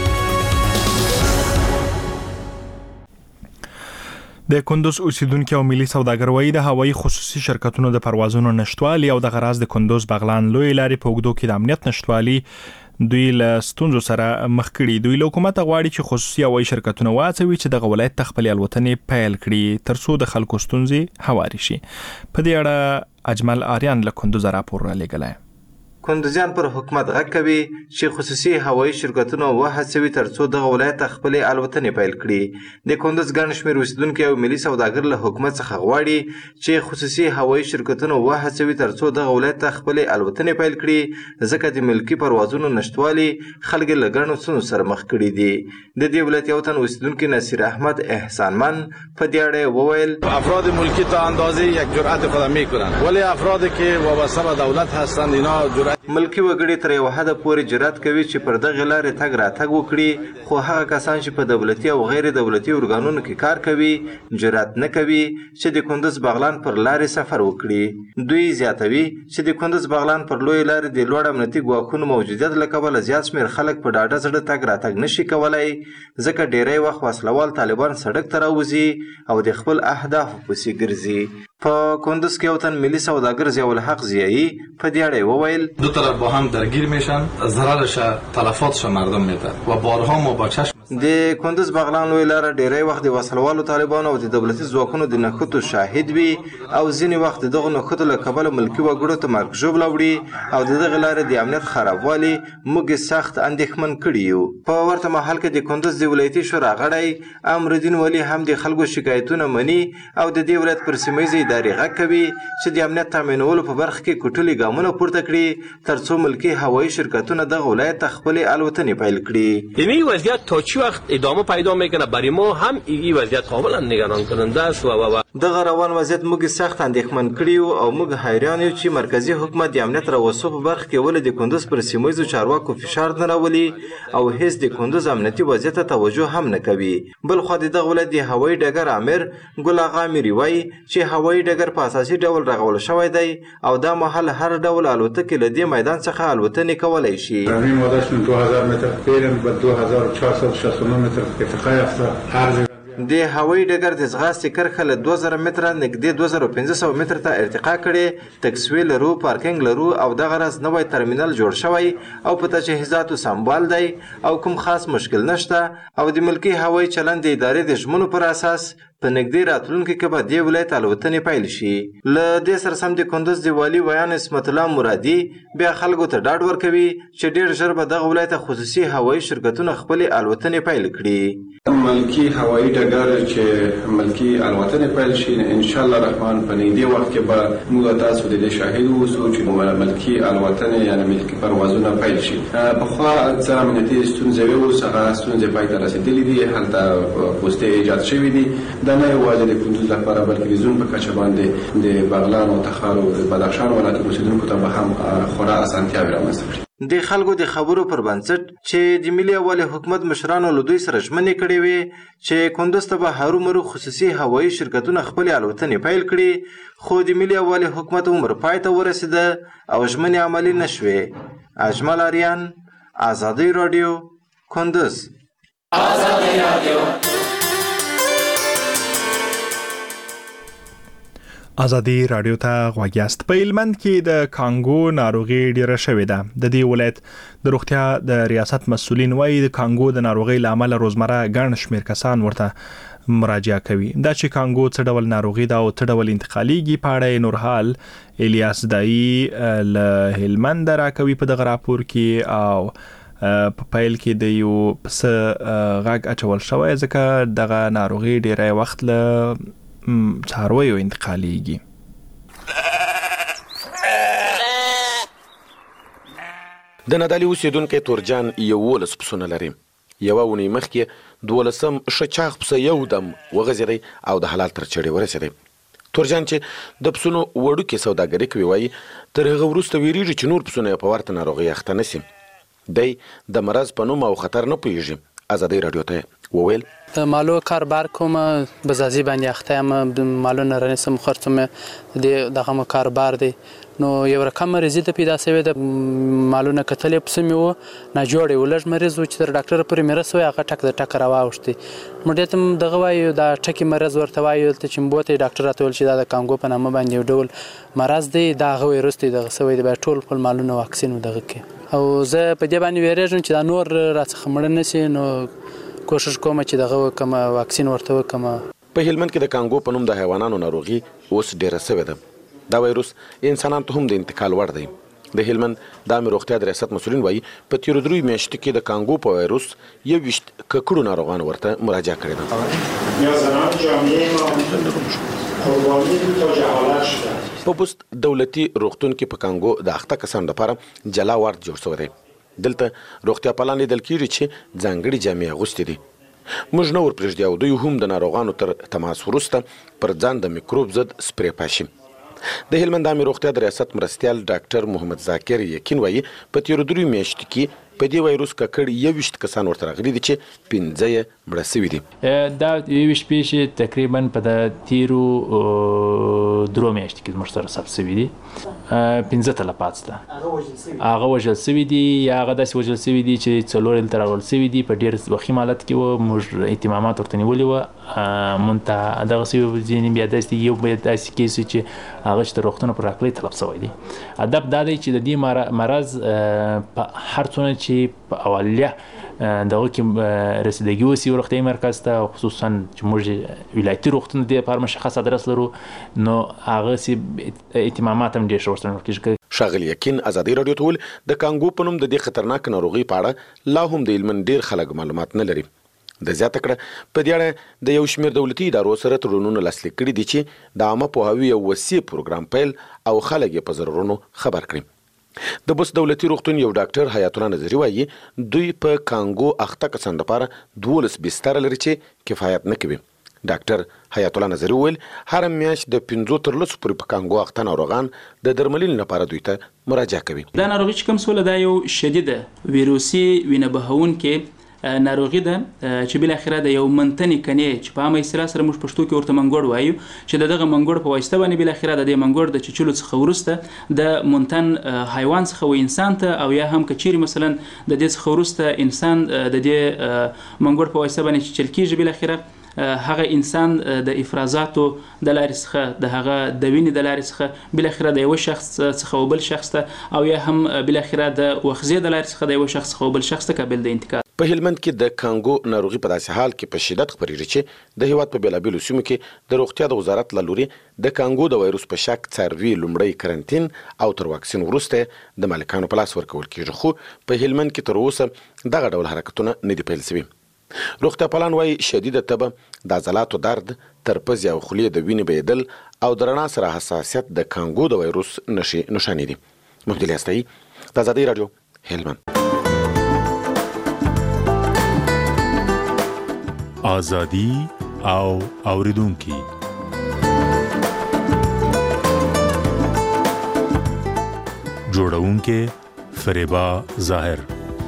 Speaker 1: د کندوز اوسیدونکو او ملي سوداګر وایي د هوایي خصوصي شرکتونو د پروازونو نشټوالي او د غراز د کندوز بغلان لوی لارې په اوږدو کې د امنیت نشټوالي دوی له ستونزو سره مخ کړي. دوی له حکومت غواړي چې خصوصي هوایي شرکتونه واچوي چې د ولایت خپل الوتنې پیل کړي ترڅو د خلکو ستونزې هواري شي. په دې اړه اجمل آریان له کندوز راپور را لېږلی.
Speaker 22: کندوزیان پر حکومت غږ کوي چې خصوصي هوایي شرکتونه وهڅوي ترڅو دغه ولایت خپل الوتنې پیل کړي. د کندوز ګڼ شمېر اوسیدونکي او ملي سوداګر له حکومت څخه غواړي چې خصوصي هوایي شرکتونه وهڅوي ترڅو دغه ولایت خپل الوتنې پیل کړي، ځکه د ملکي پروازونو نشټوالي خلک له ګڼو ستونزو سره مخ کړي دي. د دې ولایت یو تن اوسیدونکي نصیر احمد احسانمن په دې اړه وویل
Speaker 23: افراد ملکی تا اندازه یک جرأت خود میکنند، ولی افرادی که وابسته به دولت هستند اینا جرأت
Speaker 22: ملکی وګړي تر یو حد پورې جرأت کوي چې پر دغه لارې تګ راتګ وکړي، خو هغه کسان چې په دولتي او غیر دولتي ارګانونو کې کار کوي جرأت نه کوي چې د کندوز بغلان پر لارې سفر وکړي. دوی زیاتوي چې د کندوز بغلان پر لوی لارې د لوړ امنیتي ګواښونو موجودیت له کبله زیات شمېر خلک په ډاډه زړه تګ راتګ نشي کولی، ځکه ډیری وخت وسلوال طالبان سړک ته راوځي او د خپل اهدافو پسې ګرځي. په کندوز کې یو تن ملي سوداګر ضیاءالحق ضیایی په دې اړه وویل
Speaker 23: دو طرف با هم درگیر میشن، ضررش تلفاتش مردم میده و بارها ما با چشم.
Speaker 22: د کندوز بغلان لوی لاره ډیری وخت د وسلوالو طالبانو او د دولتي ځواکونو د نښتو شاهد وي او ځینې وخت دغه نښتو له کبله ملکي وګړو ته مرګ ژوبله وړي او د دغه لارې د امنیت خرابوالي موږ سخت اندېښمن کړي یو. په ورته مهال کې د کندوز د ولایتي شورا غړی امرالدین ولي هم د خلکو شکایتونه مني او د دې ولایت پر سیمه ییزې ادارې غږ کوي چې د امنیت تامینولو په برخه کې کوټلي ګامونه پورته کړي ترڅو ملکي هوایي شرکتونه دغه ولایت ته خپلې الوتنې پیل کړي.
Speaker 24: این وضعیت تا چی وقت ادامه پیدا میکنه؟ برای ما هم این وضعیت کاملا نگران کننده است. و و
Speaker 22: دغه روان وضعیت موږ سخت اندېښمن کړي او موږ حیران یو چې مرکزی حکومت د امنیت راوستو په برخه کې ولې د کندوز پر سیمه ییزو چارواکو فشار نه راولي او هیڅ د کندوز امنیتي وضعیت ته توجه هم نه کوي. بل خو د دغه ولایت د هوایي ډګر امیر ګل اغا امیر وایي چې هوایي ډګر په اساسي ډول رغول شوی دی او دا مهال هر ډول الوتکې له دې میدان څخه الوتنې کولی شي.
Speaker 25: زمین مادهش دو هزار متر فعلا به دو هزار و چهارصد و شصت و نه متر ارتفاع یافته.
Speaker 22: د هوایي ډګر د ځغاستې کرښه له دوه زره متره نږدې دوه زره پنځه سوه متر ته ارتقا کړې، تکسوي لرو، پارکینګ لرو او دغه راز نوی ترمینل جوړ شوی او په تجهیزاتو سمبال دی او کوم خاص مشکل نشته او د ملکي هوایي چلند د ادارې د ژمنو پر اساس په نږدې راتلونکي کې به دې ولایت الوتنې پیل شي. له دې سره سم د کندوز د والي ویان اسمت الله مرادي بیا خلکو ته ډاډ ورکوي چې ډېر ژر به دغه ولایت خصوصي هوایي شرکتونه خپلې الوتنې پیل کړي.
Speaker 23: ملکی هوایی ډګر چې ملکی الوتنې پیل شي ان شاء الله الرحمن په نږدې وخت کې به موږ تاسو د دې شاهد اوسو چې ملکی الوتنې یعنی ملکی پروازونه پیل شي. په خو ځکه امنیتي ستونزې وي او څنګه ستونزې پای ته رسیدلې دي، هلته پوسټې ایجاد شوې دي. دا نه یوازې د کندوز لپاره بلکې د زون په کچه باندې د بغلان او تخار او بدخشان ولایت اوسیدونکو ته به هم خورا اسانتیاوې رامنځته کړي.
Speaker 22: د خلکو د خبرو پر بنسټ چې د ملي یووالي حکومت مشرانو له دوی سره ژمنې کړې وې چې کندوز ته به هرومرو خصوصي هوایي شرکتونه خپلې الوتنې پیل کړي، خو د ملي یووالي حکومت عمر پای ته ورسېده او ژمنې عملي نه شوې. اجمل آریان، ازادي رادیو، کندوز. ازادي رادیو
Speaker 1: ازادي رادیو ته غوږ یاست. په هلمند کې د کانګو ناروغي ډیره شوې ده. د دې ولایت د روغتیا د ریاست مسؤلین وایي د کانګو د ناروغۍ له امله روزمره ګڼ شمېر کسان ورته مراجعه کوي. دا چې کانګو څه ډول ناروغي ده او څه ډول انتقالېږي په اړه نورحال الیاس دایی له هلمند راکوي په دغه راپور کې، او په پیل کې د یو پسه غږ اچول شوی ځکه دغه ناروغي ډیری وخت له څارویو انتقالېږي.
Speaker 2: د نادعلي اوسېدونکی تورجان یولس پسونه لري. یوه اونۍ مخکې دولسم ښه چاغ پسه یو دم وغځېدی او د حلال تر چړې ورسېدی. تورجان چې د پسونو وړوکې سوداګري کوي وایي تر هغه وروسته ویریږي چې نور پسونه یې په ورته ناروغۍ اخته نه شي. دی د مرض په نوم او خطر نه پوهېږي. ازادۍ راډیو ته وویل
Speaker 3: د مالو کاروبار کوم بزازي باندې اخته یم، د مالو نه رانیسم خرڅم د دغه کاروبار دی. نو یو رقم مریضي ته پیدا شوی د مالونه کتلې پسه مې و ناجوړې و، لږ مریض و چې تر ډاکټر پورې مې رسوی هغه ټک د ټک راواوښتې. موږ ته دغه وایو دا ټکي مرض ورته وایو ته چې مبوته ډاکټر راته ویل چې دا د کانګو په نامه باندې یو ډول مرض دی، دا هغه ویروس دی دغه سوی دی، باید ټول خپل مالونه واکسین ودغه کړي. او زه په دې باندې ویریږم چې دا نور راڅخه مړه نه شي، نو کوشش کوم چې دغه وکم واکسین ورته وکم.
Speaker 2: په هلمند کې د کانګو په نوم د حیوانانو ناروغي اوس ډیره سوې ده. دا وایروس انسانانو ته هم د انتقال وړ دی. د هلمند د عامې روغتیا د ریاست مسؤلین وایي په تیرو دریو میاشتو کې د کانګو په وایروس یوویشت ککړو ناروغانو ورته مراجعه کړې ده. په پوست دولتي روغتون کې په کانګو د اخته کسانو لپاره جلا وارد جوړ شوی دی. دلته روغتیا پالان لیدل کېږي چې ځانګړي جامې اغوستې دي. موږ نه ورپرېږدي او دوی هم د ناروغانو تر تماس وروسته پر ځان د میکروب ضد سپری پاشي. د هلمند عامې روغتیا د ریاست مرستیال ډاکټر محمد ذاکر یقین وایي په تیرو دریو میاشتو کې په دې وایروس ککړ یوویشت کسان ورته راغلي دي چې پنځه یې مړه سوي دي.
Speaker 4: دا یوویشت پیښې تقریبا په د تیرو درو میاشتو کې زموږ سره ثبت سوي دي. پنځه تله پاتې ده هغه وژل سوي دي یا هغه داسې وژل سوي دي چې څلور یې دلته راوړل سوي دي. په ډېر وخیم حالت کې وو، موږ اهتمامات ورته نیولي وو. مونږ ته دغه سوي ځینې بیا داسې یو بیا داسې کیس چې هغه چې د روغتون پر راکړی طلب سوی دی. هدف دا دی چې د دې مرض په هر څونه چې په اولیه دغه کې رسیدګي وسي روغتیايي مرکز ته، خصوصا چې موږ ولایتي روغتون د دې لپاره مشخص ادرس لرو، نو هغه سي اهتمامات هم ډېر ښه ورسره ورکېږي.
Speaker 2: ښاغلي یقین ازادۍ راډیو ته وویل د کانګو په نوم د دې خطرناک ناروغۍ په اړه لا هم د هلمند ډېر خلک معلومات نه لري. د زیاته کړه په دې اړه د یو شمېر دولتي ادارو سره تړونونه لاسلیک کړي دي چې د عامه پوهاوي یو وسیع پروګرام پیل او خلک یې په ضرورونو خبر کړي. د بوس دولتي روغتون یو ډاکټر حیات الله نظري وایي دوی په کانګو اخته کسانو لپاره دولس بستر لري چې کفایت نه کوي. ډاکټر حیات الله نظري وویل هره میاشت د پنځو تر لسو پورې په کانګو اخته ناروغان د درملنې لپاره دوی ته مراجعه کوي.
Speaker 7: دا ناروغي چې کوم سوله دا یو شدیده ویروسي وینه بهونکې ناروغي ده چې بل اخره د یو منتنې کنې چې په عامه اصطلاح سره موږ پښتو کې ورته منګوړ وایو چې دغه منګوړ په واسطه باندې بل اخره د دې منګوړ د چچلو څخه ورسته د منتن حیوان څخه و انسان ته او یا هم کچيري مثلا د دې څخه ورسته انسان د دې منګوړ په واسطه باندې چل کېږي بل اخره هغه انسان د افرازاتو د لارې څخه د هغه د وینې د لارې څخه بل اخره د یو شخص څخه بل شخص ته او یا هم بل اخره د وخزې د لارې څخه د یو شخص څخه بل شخص ته قابل د انتقال.
Speaker 2: په هلمند کې د کانګو ناروغي په داسې حال کې په شدت خپرېږي چې د هیواد په بیلابیلو سیمو کې د روغتیا د وزارت له لوري د کانګو د وایروس په شک څاروي لومړی کرنټین او تر واکسین وروسته د مالکانو په لاس ورکول کېږي، خو په هلمند کې تر اوسه دغه ډول حرکتونه نه دي پیل شوي. روغتیا پالان وایي شدیده تبه، د عضلاتو درد، تر پزې او خولې د وینې بهیدل او د رڼا سره حساسیت د کانګو د وایروس نښې نښانې دي. مهدي الیاس د ازادۍ راډیو هلمند.
Speaker 10: آزادی او اوریدونکي جوړونکي فریبا ظاهر.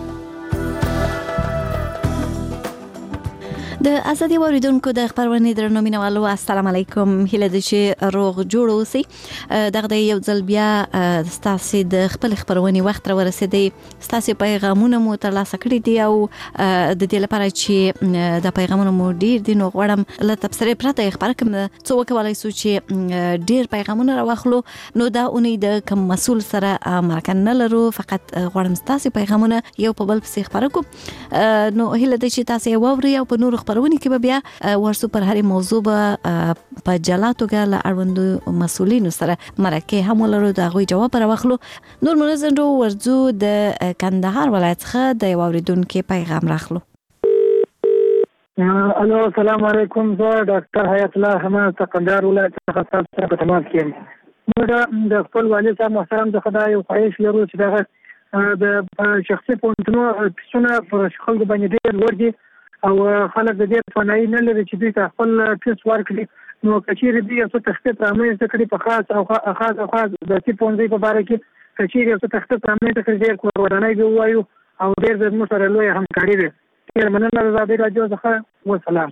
Speaker 26: د ازادي اوریدونکو د خبرونه درنو مینوالو السلام علیکم، هیله ده چې روغ جوړ اوسئ. دغه د یو ځل بیا ستاسو د خپل خبرونه وخت را ورسېدی، ستاسو پیغامونه مو ترلاسه کړي دي او د دې لپاره چې د پیغامونه مو ډیر دي نو غواړم له تبصره پرته خبر کوم څو وکولای شو چې ډیر پیغامونه راوخلو. نو دا اونې د کوم مسول سره مرکه نه لرو، فقط غواړم ستاسو پیغامونه یو په بل پسې خبر کوم. نو هیله ده چې تاسو یې واورئ او په نور خبرونه کې به بیا ورسو پر هر موضوع به په جلا توګه له اړوندو مسولینو سره مرکه هم ولرو د غوي جواب راوخلو. نور منځندو ورځو د کندهار ولایت څخه د اوریدونکو پیغام راخلو.
Speaker 9: الو السلام علیکم، زه ډاکټر حیات الله حماد کندهار ولایت څخه تاسو سره په تماس کې یم. موږ د خپل والد صاحب محترم د خدای او خواهش لرو چې دغه د شخصي پونتونو پیسونه پر خلکو باندې ډېر لوړ دي او خلک د دې توانایي نه لري چې دوی ته خپل پیس ورکړي. نو که چیرې دوی یو څه تخفیف رامنځته کړي په خاص او خاص او خاص د سي پونځي په باره کې، که چیرې یو څه تخفیف رامنځته کړي ډېر کورودنۍ به ووایو او ډېر زموږ سره لویه همکاري وي. ډېر مننه د ازادۍ راډیو څخه، وسلام.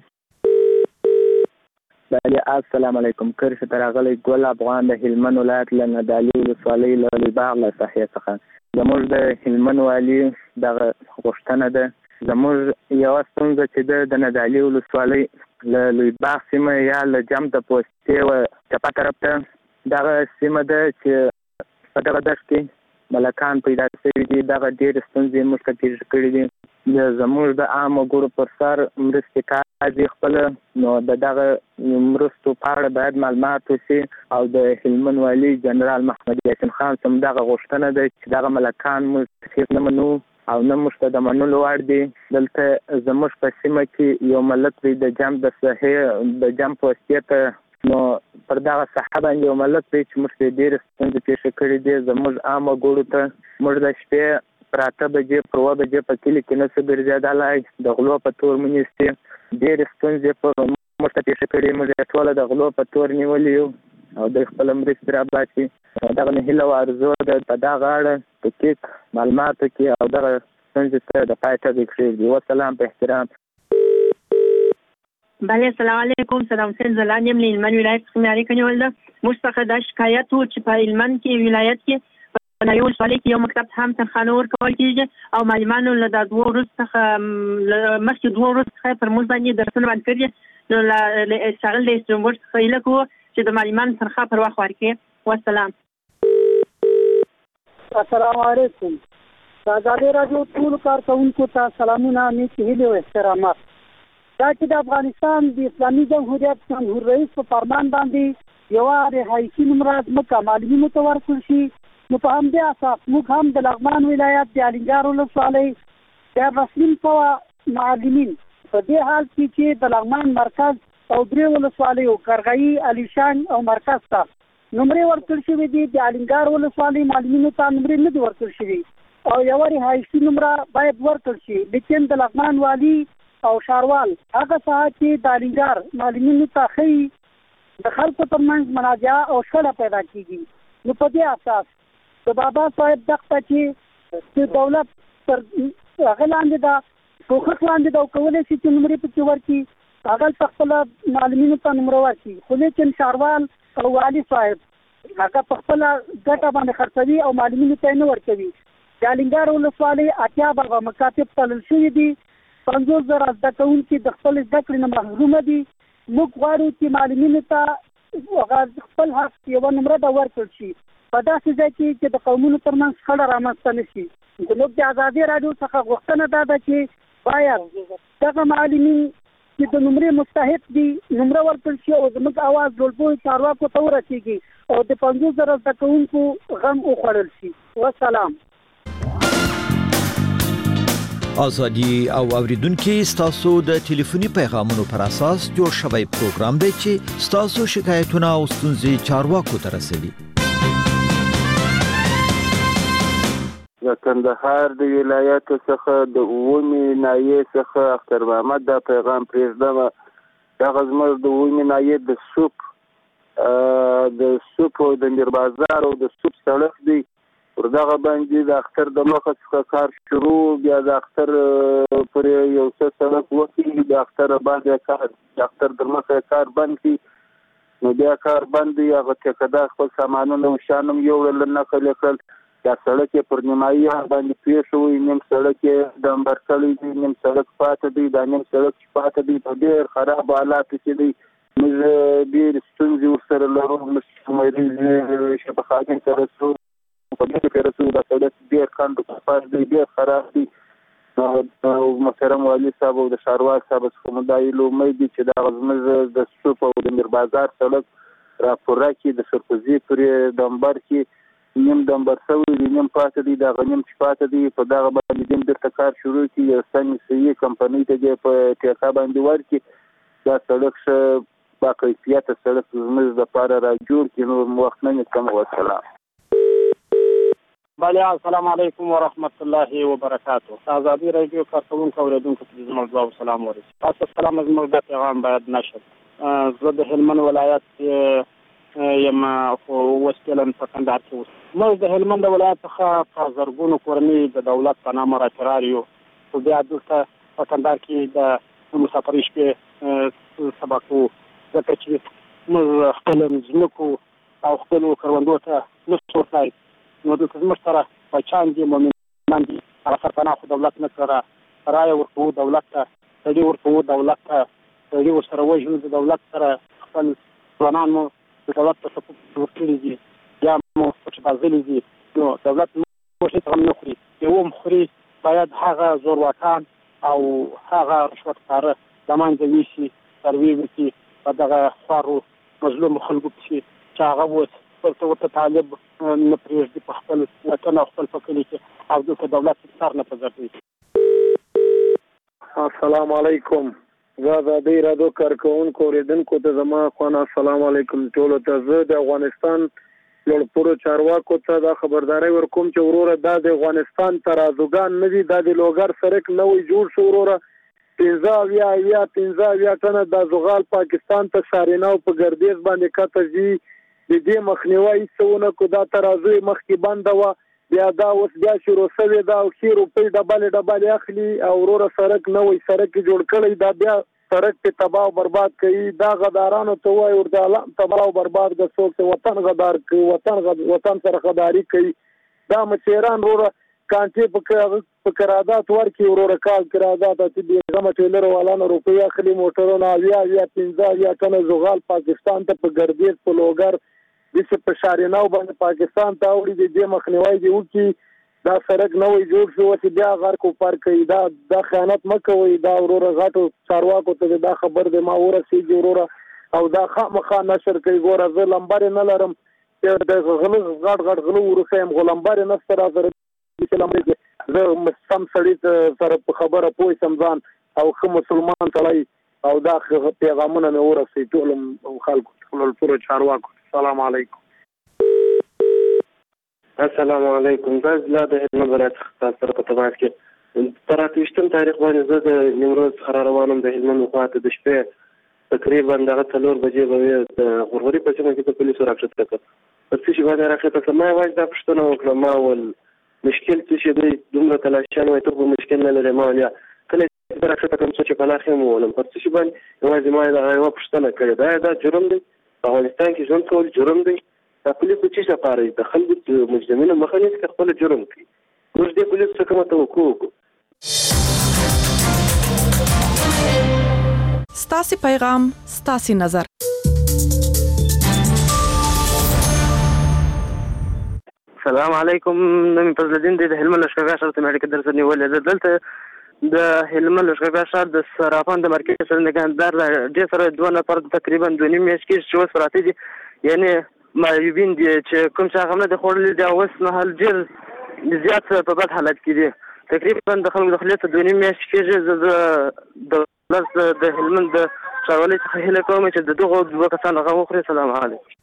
Speaker 11: بله السلام علیکم. کرش تراغلی ګل افغان د هلمند ولایت له ندالي ولسوالۍ له لوی باغ له ساحې څخه. زموږ د هلمند والي دغه غوښتنه ده، زموږ یوه ستونزه چې ده د ندالي ولسوالۍ له لوی باغ سیمه یا له جم د پوستې و چپه طرف ته دغه سیمه ده چې په دغه دښت کې ملکان پیدا شوي دي. دغه ډېرې ستونزې موږ ته پېښ کړي دي. د زموږ د عامو ګورو پر سر مرستې کاږي خپله، نو د دغه مرستو په اړه باید معلومات وشي او د هلمند والي جنرال محمد یاسین خان څخه دغه غوښتنه ده چې دغه ملکان موږ هېڅ نه منو او نه موږ ته د منلو وړ دي. دلته زموږ په سیمه کې یو ملک دی د جم د ساحې د جم پوستې ته، نو پر دغه ساحه باندې یو ملک دی چې موږ ته ډېرې ستونزې پېښې کړي دي. زموږ عامو ګورو ته موږ د شپې پر اته بجې پر اوه بجې په کلي کې نشو ګرځېدلی، د غلو په تور مو نیسي. ډېرې ستونزې په موږ ته پېښې کړي، موږ یې ټوله د غلو په تور نیولي یو او دوی خپله مرستې راباسي. دغه نه هیله او ارزو ده په دغه اړه دقیق معلومات وکړي او دغه ستونزې ته د پای ټکی کښېږدي. وسلام، په احترام.
Speaker 13: بله السلام علیکم. صدام حسین زلان یم له هلمند ولایت څخه مې اړیکه نیولې ده. موږ څخه دا شکایت و چې په هلمند کې ولایت کې په نوي ولسوالۍ کې یو مکتب هم تنخواه نه ورکول کېږي او معلمانو له دا دوه ورځو څخه مخکې دوه ورځو څخه پر موږ باندې درسونه بند کړي. نو له ښاغلي د ایسټرن بورډ څخه هیله کوو چې د معلمانو تنخواه پر وخت ورکړي. وسلام.
Speaker 14: السلام علیکم. د ازادۍ راډیو ټولو کارکوونکو ته سلامونه، نیکې هیلې او احترامات. دا چې د افغانستان د اسلامي جمهوریت جمهور رئیس په فرمان باندې یوه رهایشي نمره ځمکه معلمینو ته ورکړل شي، نو په همدې اساس موږ هم د لغمان ولایت د الینګار ولسوالۍ د رسمین په معلمین په دې حال کې چې د لغمان مرکز او درې ولسوالیو قرغایي، علیشنګ او مرکز ته نمرې ورکړل شوې دي. د الینګار ولسوالۍ معلمینو ته نمرې نه دي ورکړل شوي او یوه رهایشي نمره باید ورکړل شي. لیکن د لغمان والي او شاروال هغه ساعت چې د الینګار معلمینو ته ښیي د خلکو ترمنځ منازعه او شخړه پیدا کېږي. نو په دې اساس د بابا صاحب دغه چې دولت پر هغه لاندې ده کوښښ لاندې ده او کولی شي چې نمرې پکې ورکړي، هغه په خپله معلمینو ته نمره ورکړي. خو لیکن شاروال او والي صاحب هغه په خپله ګټه باندې خرڅوي او معلمینو ته یې نه ورکوي. د الینګار ولسوالۍ اتیا بابا مکاتب تړل شوي دي، پنځوس زره زده کوونکي د خپل زده کړې نه محرومه دي. موږ غواړو چې معلمینو ته هغه خپل حق یوه نمره ده ورکړل شي په داسې ځای کې چې د قومونو ترمنځ شخړه رامنځته نه شي. زموږ د ازادۍ راډیو څخه غوښتنه دا ده چې باید دغه معلمین چې د نمرې مستحق دي نمره ورکړل شي او زموږ اواز لوړپوړو چارواکو ته ورسېږي او د پنځوس زره زده کوونکو غم وخوړل شي. وسلام.
Speaker 15: ازادي او اوریدونکو ستاسو د ټلیفوني پیغامونو پر اساس جوړ شوی پروګرام دی چې ستاسو شکایتونه او ستونزې چارواکو ته رسوي.
Speaker 16: د کندهار د ولایت څخه د اوومې ناحیې څخه اختر محمد دا پیغام پرېږدم. دغه زموږ د اوومې ناحیې د سوپ د سوپ او د میر بازار او د سوپ سړک دی، پر دغه باندې د اختر د مخه څخه کار شروع، بیا د اختر پر یو څه سړک وکړي، د اختر باندې کار د اختر د مخه کار بند کړي، نو بیا کار بند دی. هغه ټیکهدار خپل سامانونه او شیان هم یوړل نقل یې کړل. دا سړک یې پر نیمایي باندې پرې شوی، نیم سړک یې ډمبر کړی دی، نیم سړک پاته دی. دا نیم سړک چې پاته دی په ډېر خراب حالاتو کې دی. موږ ډېرې ستونزې ورسره لرو. موږ شفاخانې ته رسو، په دې کې رسو دا سړک ډېر کند او پاس دی، ډېر خراب دی. او محترم والي صاحب او د ښاروال صاحب څخه مو دا هیله امید دي چې دا زموږ د سوپ او د میر بازار سړک راپوره کړي د سرپوزي پورې دمبر کې نیم دمبر شوی دی نیم پاتې دی دغه نیم چې پاتې دی په دغه باندې دیم بیرته کار شروع کړي یو سمې صحیح کمپنۍ ته دې په ټیکه باندې ورکړي دا سړک ښه باکیفیته سړک زموږ دپاره را جوړ کړي نو وخت نه کم وسلام
Speaker 5: بله السلام علیکم ورحمت الله وبرکاته آزادی رادیو کارکوونکو اوریدونکو ته زما ځواب سلام ورسوي تاسو سلام زموږ د پیغام باید نشد زه د هلمند ولایت یم خو اوس فعلا په کندهار کې اوس موږ د هلمند ولایت څخه په زرګونو کورنۍ د دولت په نامه راچرار یو خو بیا دلته په کندهار کې د مسافرۍ شپې سبق وو ځکه چې موږ خپل ځمکو او خپلو کروندو ته نشو ورتلای نو دلته زموږ سره بچیان دي مؤمنان دي هغه سرپناه خو دولت نه کړه رایه ورکوو دولت ته سړي ورکوو دولت ته سړي ورسره وژنو د دولت سره خپل ځوانان مو د دولت په سپورټ ورکړي دي یا مو چې بازلي دي نو دولت مو هیڅ هم نه خوري یو هم خوري باید هغه زورواکان او هغه رشوتکاره له منځه یوسي سروې وکړي په دغه خوارو مظلومو خلکو پسې چې هغه اوس خپل ورته طالب نه پرېږدي په خپل وطن او خپل په کلي کې او دلته دولت سر نه په ګرځوي.
Speaker 6: السلام علیکم زه د دې رادیو کارکوونکو اوریدونکو ته زما خوانه السلام علیکم ټولو ته زه د افغانستان لوړپوړو چارواکو ته دا خبرداری ورکوم چې وروره دا د افغانستان ترازوګان نه دي دا د لوګر سرک نوی جوړ شو وروره پنځه اویا اویا پنځه اویا ټنه د زغال پاکستان ته ساریناو په ګردیز باندې کته ځي د دې مخنیوي هیڅونه کو دا ترازو مخکې بنده وه بیا دا اوس بیا شروع شوې ده او ښې روپۍ ډبلې ډبلې اخلي او وروره سړک نوی سړک یې جوړ کړی دا بیا سړک پې تباه او برباد کوي دا غدارانو ته وایي ورته تباه او برباد که څوک چې وطن غدار کوي وطن وطن سره غداري کوي دا مچیران وروره کانټې په قرارداد ورکړي وروره کال قرارداد چې بېغمه ټیلر والانو روپۍ اخلي موټرونه اویا اویا پنځه اویا ټنه زغال پاکستان ته په ګردیز په لوګر دسې په شاریناو باندې پاکستان ته اوړي د دې مخنیوی دې وکړي دا سړک نوی جوړ شو چې بیا غر کو پر کوي دا دا خیانت مه کوئ دا وروره غټو چارواکو ته دا خبر دی ما ورسېږي وروره او دا خامخا نشر کوي ګوره زه لمبر نه لرم چې د غله غټ غټ غلو وروسته یم خو لمبر نه شته را سره زه سم سړي سره په خبره پوه سم ځان او ښه مسلمان سړی او دا پیغامونه مې ورسوي ټولو خلکو ټولو ټولو چارواکو السلام علیکم.
Speaker 8: السلام علیکم زه لا د هلمند ولایت څخه سره په تماس کې تر اته ویشتم تاریخ باندې زه د نیمروز څخه روان وم د هلمند خواته د شپې تقریبا دغه څلور بجې به وې د غورغوري په سیمه کې د پولیسو راکښته کړه په څه شي باندې راکښته کړه ما یوازې دا پوښتنه وکړه ما ول مشکل څه شي دی دومره تلاشیان وایي ته خو مشکل نه لرې ما ویل کله چې راکښته کړم څه چې پناه خیم وولم پر څه شي باندې یوازې ما دغه یوه پوښتنه کړې دا دا جرم دی په افغانستان کې ژوند کول جرم دی دا پولیس د څه لپاره د خلکو د مجرمینو مخه نیسي که خپله جرم کوي موږ دې پولیسو څه کومه توقع وکړو.
Speaker 12: ستاسې پیغام ستاسې نظر
Speaker 8: السلام علیکم نوم فضل الدین دی د هلمند لښکرګاه ښار ته مې اړیکه درسره نیولې ده دلته د هلمند لښکرګاه ښار د صرافان د مرکز سره نگهدار دې سره دوه نفر تقریبا دوه نیم میاشت کېږي چې اوس پراته دي یعنې معیوبین دي چې کوم چې هغه هم نه دي خوړلي دي اوس مهال ډېر زیات په بد حالت کې دي تقریبا د خلکو د خولې ته دوه نیم میاشت کېږي زه د دولت د هلمند د ښاروالۍ څخه هیله کوم چې د دغو دوه کسانو هغه وخوري. سلام علیکم.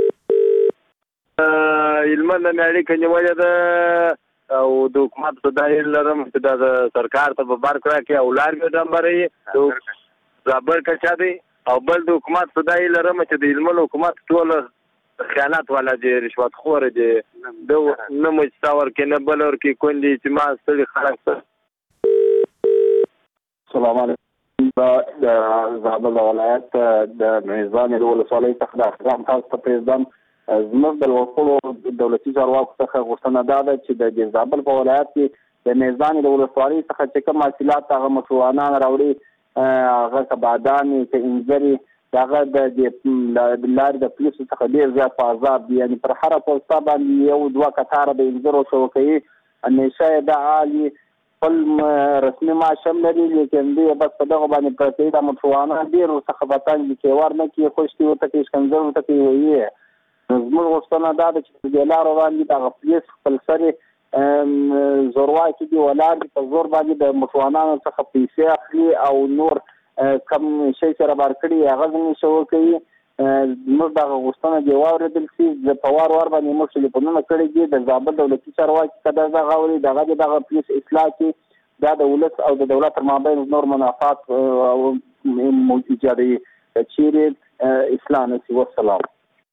Speaker 6: هلمند نه اړیکه نیولې ده او د حکومت څخه دا هیله لرم چې دا د سرکار ته په بار کړه کې او لار کې ډمبرې زابر کچا دی او بل د حکومت څخه دا هیله لرم چې د هلمند حکومت ټول خیانت والا دی رشوت خور دی د نه مستور کې نه بل ور کې کندي چې ما ستړي خلک.
Speaker 18: السلام علیکم. د زابل ولایت د میزان د ولسوالۍ څخه د احترام خاص ته پرېږدم زموږ د لوړپوړو دولتي چارواکو څخه غوښتنه دا ده چې د زابل په ولایت کې د میزان د ولسوالۍ څخه چې کوم حاصلات هغه مسوانان راوړي هغه که بادامې که انځرې هغه د لارې د پولیسو څخه ډېر زیات په عذاب دي یعنې پر هره پوسته باندې یو دوه کتاره د انځرو شوکوي همیشه یې دا حال
Speaker 16: خپل رسمي معاش هم لري لیکن دوی بس په دغه باندې پرته دي د متوانه ډېر ورڅخه به تنګ دي چې ور نه کړي خوشتي ورته کوي ښکنځل ورته کوي ویې زموږ غوښتنه دا ده چې په دې لارو باندې دغه پولیس خپل سرې زورواکي دي ولاړ دي په زور باندې د متوانانو څخه پیسې اخلي او نور کم شی سره بار کړي هغه زموږ شو کوي موږ دغه غوښتنه دی واورېدل شي د په وار وار باندې موږ ټلیفونونه کړي دي د زابل دولتي چارواکي که دغه اوري دغه د دغه پولیس اصلاح کړي دا د ولس او د دولت تر مابین نور منافات ایجادوي چیرې اصلاح نه شي. والسلام.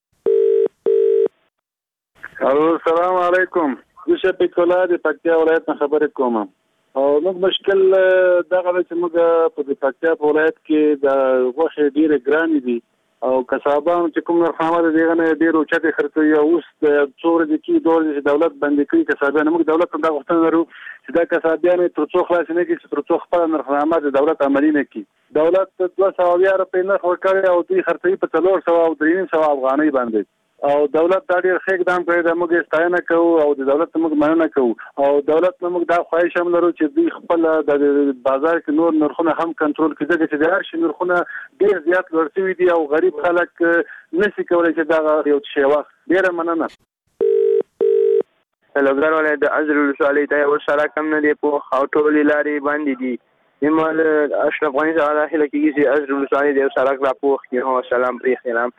Speaker 6: السلام علیکم. زه شفیق الله د پکتیا ولایت نه خبرې کوم او موږ مشکل دغه چې موږ په پکتیا په ولایت کې د غوښې ډېرې ګرانې دي او کسابانو چې کوم نرخنامه ده دغه نه ډېر اوچتې خرڅوي او اوس د څو ورځې کې دوه ورځې دولت بندي کوي کسابیان. موږ دولت ته دا غوښتنه لرو چې دا کسابیان تر څو خلاص نه کړي چې تر څو خپله نرخنامه د دولت عملي نه کړي. دولت دوه سوه اویا روپۍ نرخ ورکړی او دوی خرڅوي په څلور سوه او درې نیم سوه افغانۍ باندې او دولت دا ډېر ښه اقدام کړی دی. موږ یې ستاینه کوو او د دولت ته موږ مننه کوو او دولت نه موږ دا خواهش هم لرو چې دوی خپل د بازار کې نور نرخونه هم کنټرول کړي ځکه چې د هر شي نرخونه ډېر زیات لوړ شوي دي او غریب خلک نشي کولی چې دغه یو شی واخلي. ډېره مننه.
Speaker 17: لوګر ولایت د ازر ولسوالۍ ته یو سړک هم نه دی پوخ او ټولې لارې بندې دي. ایمال اشرف غني څخه هیله کېږي چې ازر ولسوالۍ د یو سړک را پوخ کړي. سلام پرې خیرام.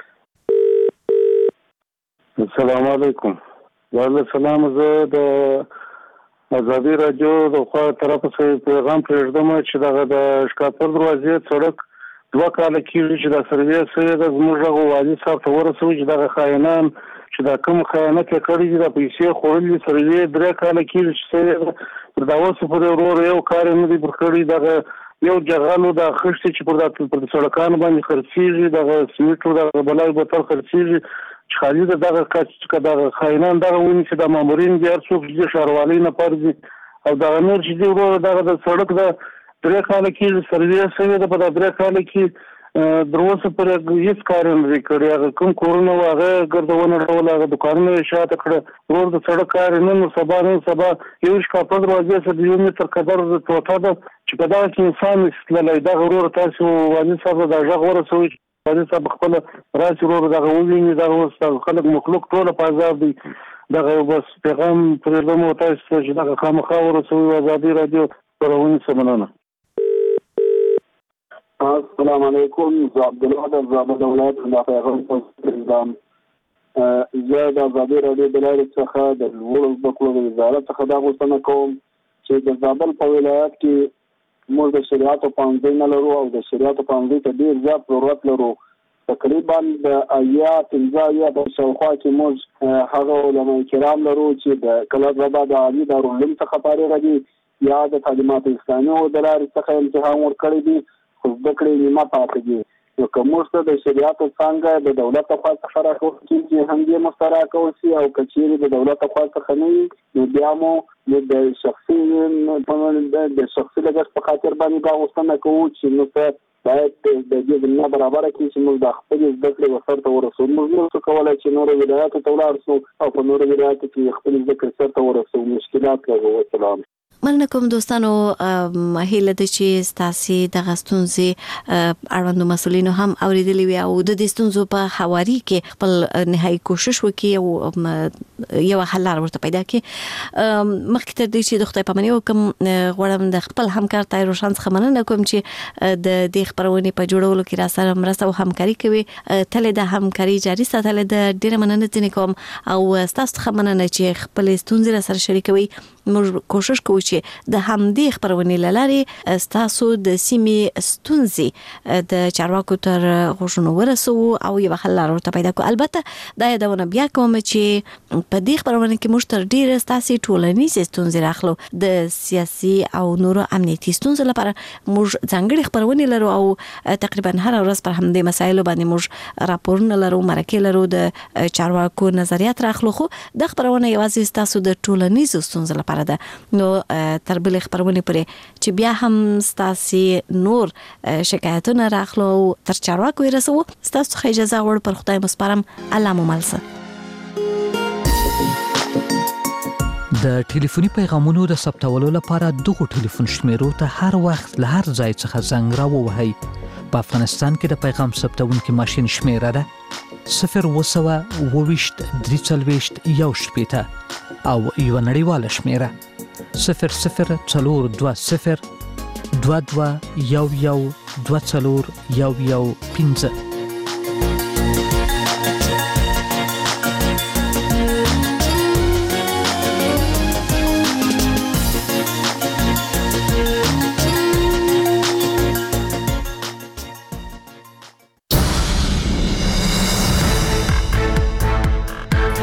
Speaker 6: السلام علیکم. وعلیکم السلام. زه د ازادي راډیو د خوا طرف څخه پیغام پرېږدم چې دغه د شکاپور دروازې سړک دوه کاله کېږي چې دا سروې سوی ده. زموږ هغه والي صاحب ته ورسوي چې دغه خاینان چې دا کوم خیانت یې کړی دي دا پیسې خوړلي سروې درې کاله کېږي چې سوی ده. تر دا اوسه پورې ورور یو کار یې نه دی پر کړی. دغه یو جغل دا خښتې چې پر پر سړکانو باندې خرڅېږي دغه سمیټو دغه بلای بوتل خرڅېږي چې خالي د دغه کچ چې دغه خاینان دغه ونیسي د مامورین دي هر څوک چې د ښاروالۍ نه پرځي او دغه نور چې دي ورور دغه د سړک د درې کاله کېږي سروې سوې ده. په دا درې کاله کې در اوسه پورې هېڅ کار یې نه دی کړی. هغه کوم کورونه وو هغه ګردونه ډول هغه دوکانونه یې شاته کړه. ورور د سړک کار یې نن سبا نن سبا یو شکاپور دروازې سره د یو متر قدر ټوټه ده چې په دغه کې انسان نشي تللی. دغه ورور تاسو والي صاحب ته دا غږ ورسوئ والي صاحب خپل راسي ورور دغه وویني. دغه اوس خلک مخلوق ټوله په عذاب دي. دغه بس پیغام پرېږدم تاسو ته چې دغه خامخا ورسوئ. ازادي راډیو خپرونې څخه مننه.
Speaker 18: السلام علیکم. زه عبدالله د زابل ولایت د پیغام پرېږدم. زه د ازادي راډیو د لارې څخه د لوړو زده کړو د وزارت څخه دا غوښتنه کوم چې د زابل په ولایت کې موږ د شریعتو پوهنځی نه لرو او د شریعتو پوهنځي ته ډېر زیات ضرورت لرو. تقریبا د اویا پنځه اویا په شاوخوا کې موږ هغه علما کرام لرو چې د کلاب ربا د عالي دارالعلوم څخه فارغ دي یا د تعلیمات اسلامي او د لارې څخه امتحان ورکړی دي خو زده کړې نیمه پاتې دي. نو که موږ ته د شریعتو څانګه د دولت لخوا څخه راکول کېږي هم دې موږ ته راکول شي او که چیرې د دولت لخوا څخه نه وي نو بیا مو د شخصي د شخصي لګښت په خاطر باندې دا غوښتنه کوو چې موږ ته باید د دې زمینه برابره کړي چې موږ د خپلې زده کړې وسر ته ورسوو. موږ نه شو کولی چې نورو ولایاتو ته ولاړ شو او په نورو ولایاتو کې خپلې زده کړې سر ته ورسوو. مشکلات لرو. والسلام.
Speaker 26: مننه کوم دوستانو. هیله ده چې ستاسو د غستونځي اړوندو مسولینو هم اوریدلی وي او د دې ستونزو په حواري کې خپل نهایي کوشش وکړي او یو حل لار ورته پیدا کړي. مخکې تر دې چې د خدای پامنۍ وکم غواړم د خپل همکار طاهر روشن څخه مننه کوم چې د دې خبرونې په جوړولو کې را سره مرسته او همکاري کوي. تل د همکاري جاري ساتل د ډیره مننه ځنې کوم او ستاسو څخه مننه چې خپل ستونزې را سره شریکوي. موږ کوشش کوو چې د همدې خبرونې لارې ستاسو د سیمې ستونزې د چارواکو تر غوږونو ورسو او یو حل لار ورته پیدا کړو. البته دا یادونه بیا کوم چې په دې خبرونه کې موږ تر ډیره ستاسو ټولنیزې ستونزې راخلو. د سیاسي او نورو امنیتي ستونزو لپاره موږ ځانګړي خبرونه لرو او تقریبا هر ورځ پر همدې مسایلو باندې موږ راپورونه لرو، مرکې لرو، د چارواکو نظریات راخلو. خو د خبرونه یوازې ستاسو د ټولنیزو ستونزو لپاره ده. نو تر بلې خبرونه پرې چې بیا هم ستاسو نور شکایتونه راخلو تر چارواکو رسو. ستاسو څخه اجازه غواړم پر خدای مسپارم. الله مو مل شه.
Speaker 19: د ټلیفوني پیغامونو د ثبتولو لپاره دغه ټلیفون شمیرو ته هر وخت له هر ځای څخه زنګ راووهئ. په افغانستان کې د پیغام ثبتونکي ماشین شمیره ده صفر اوه سوه اوه ویشت درې څلوېښت یو شپېته او یوه نړیواله شمیره صفر صفر څلور دوه صفر دوه دوه یو یو دوه څلور یو یو پنځه.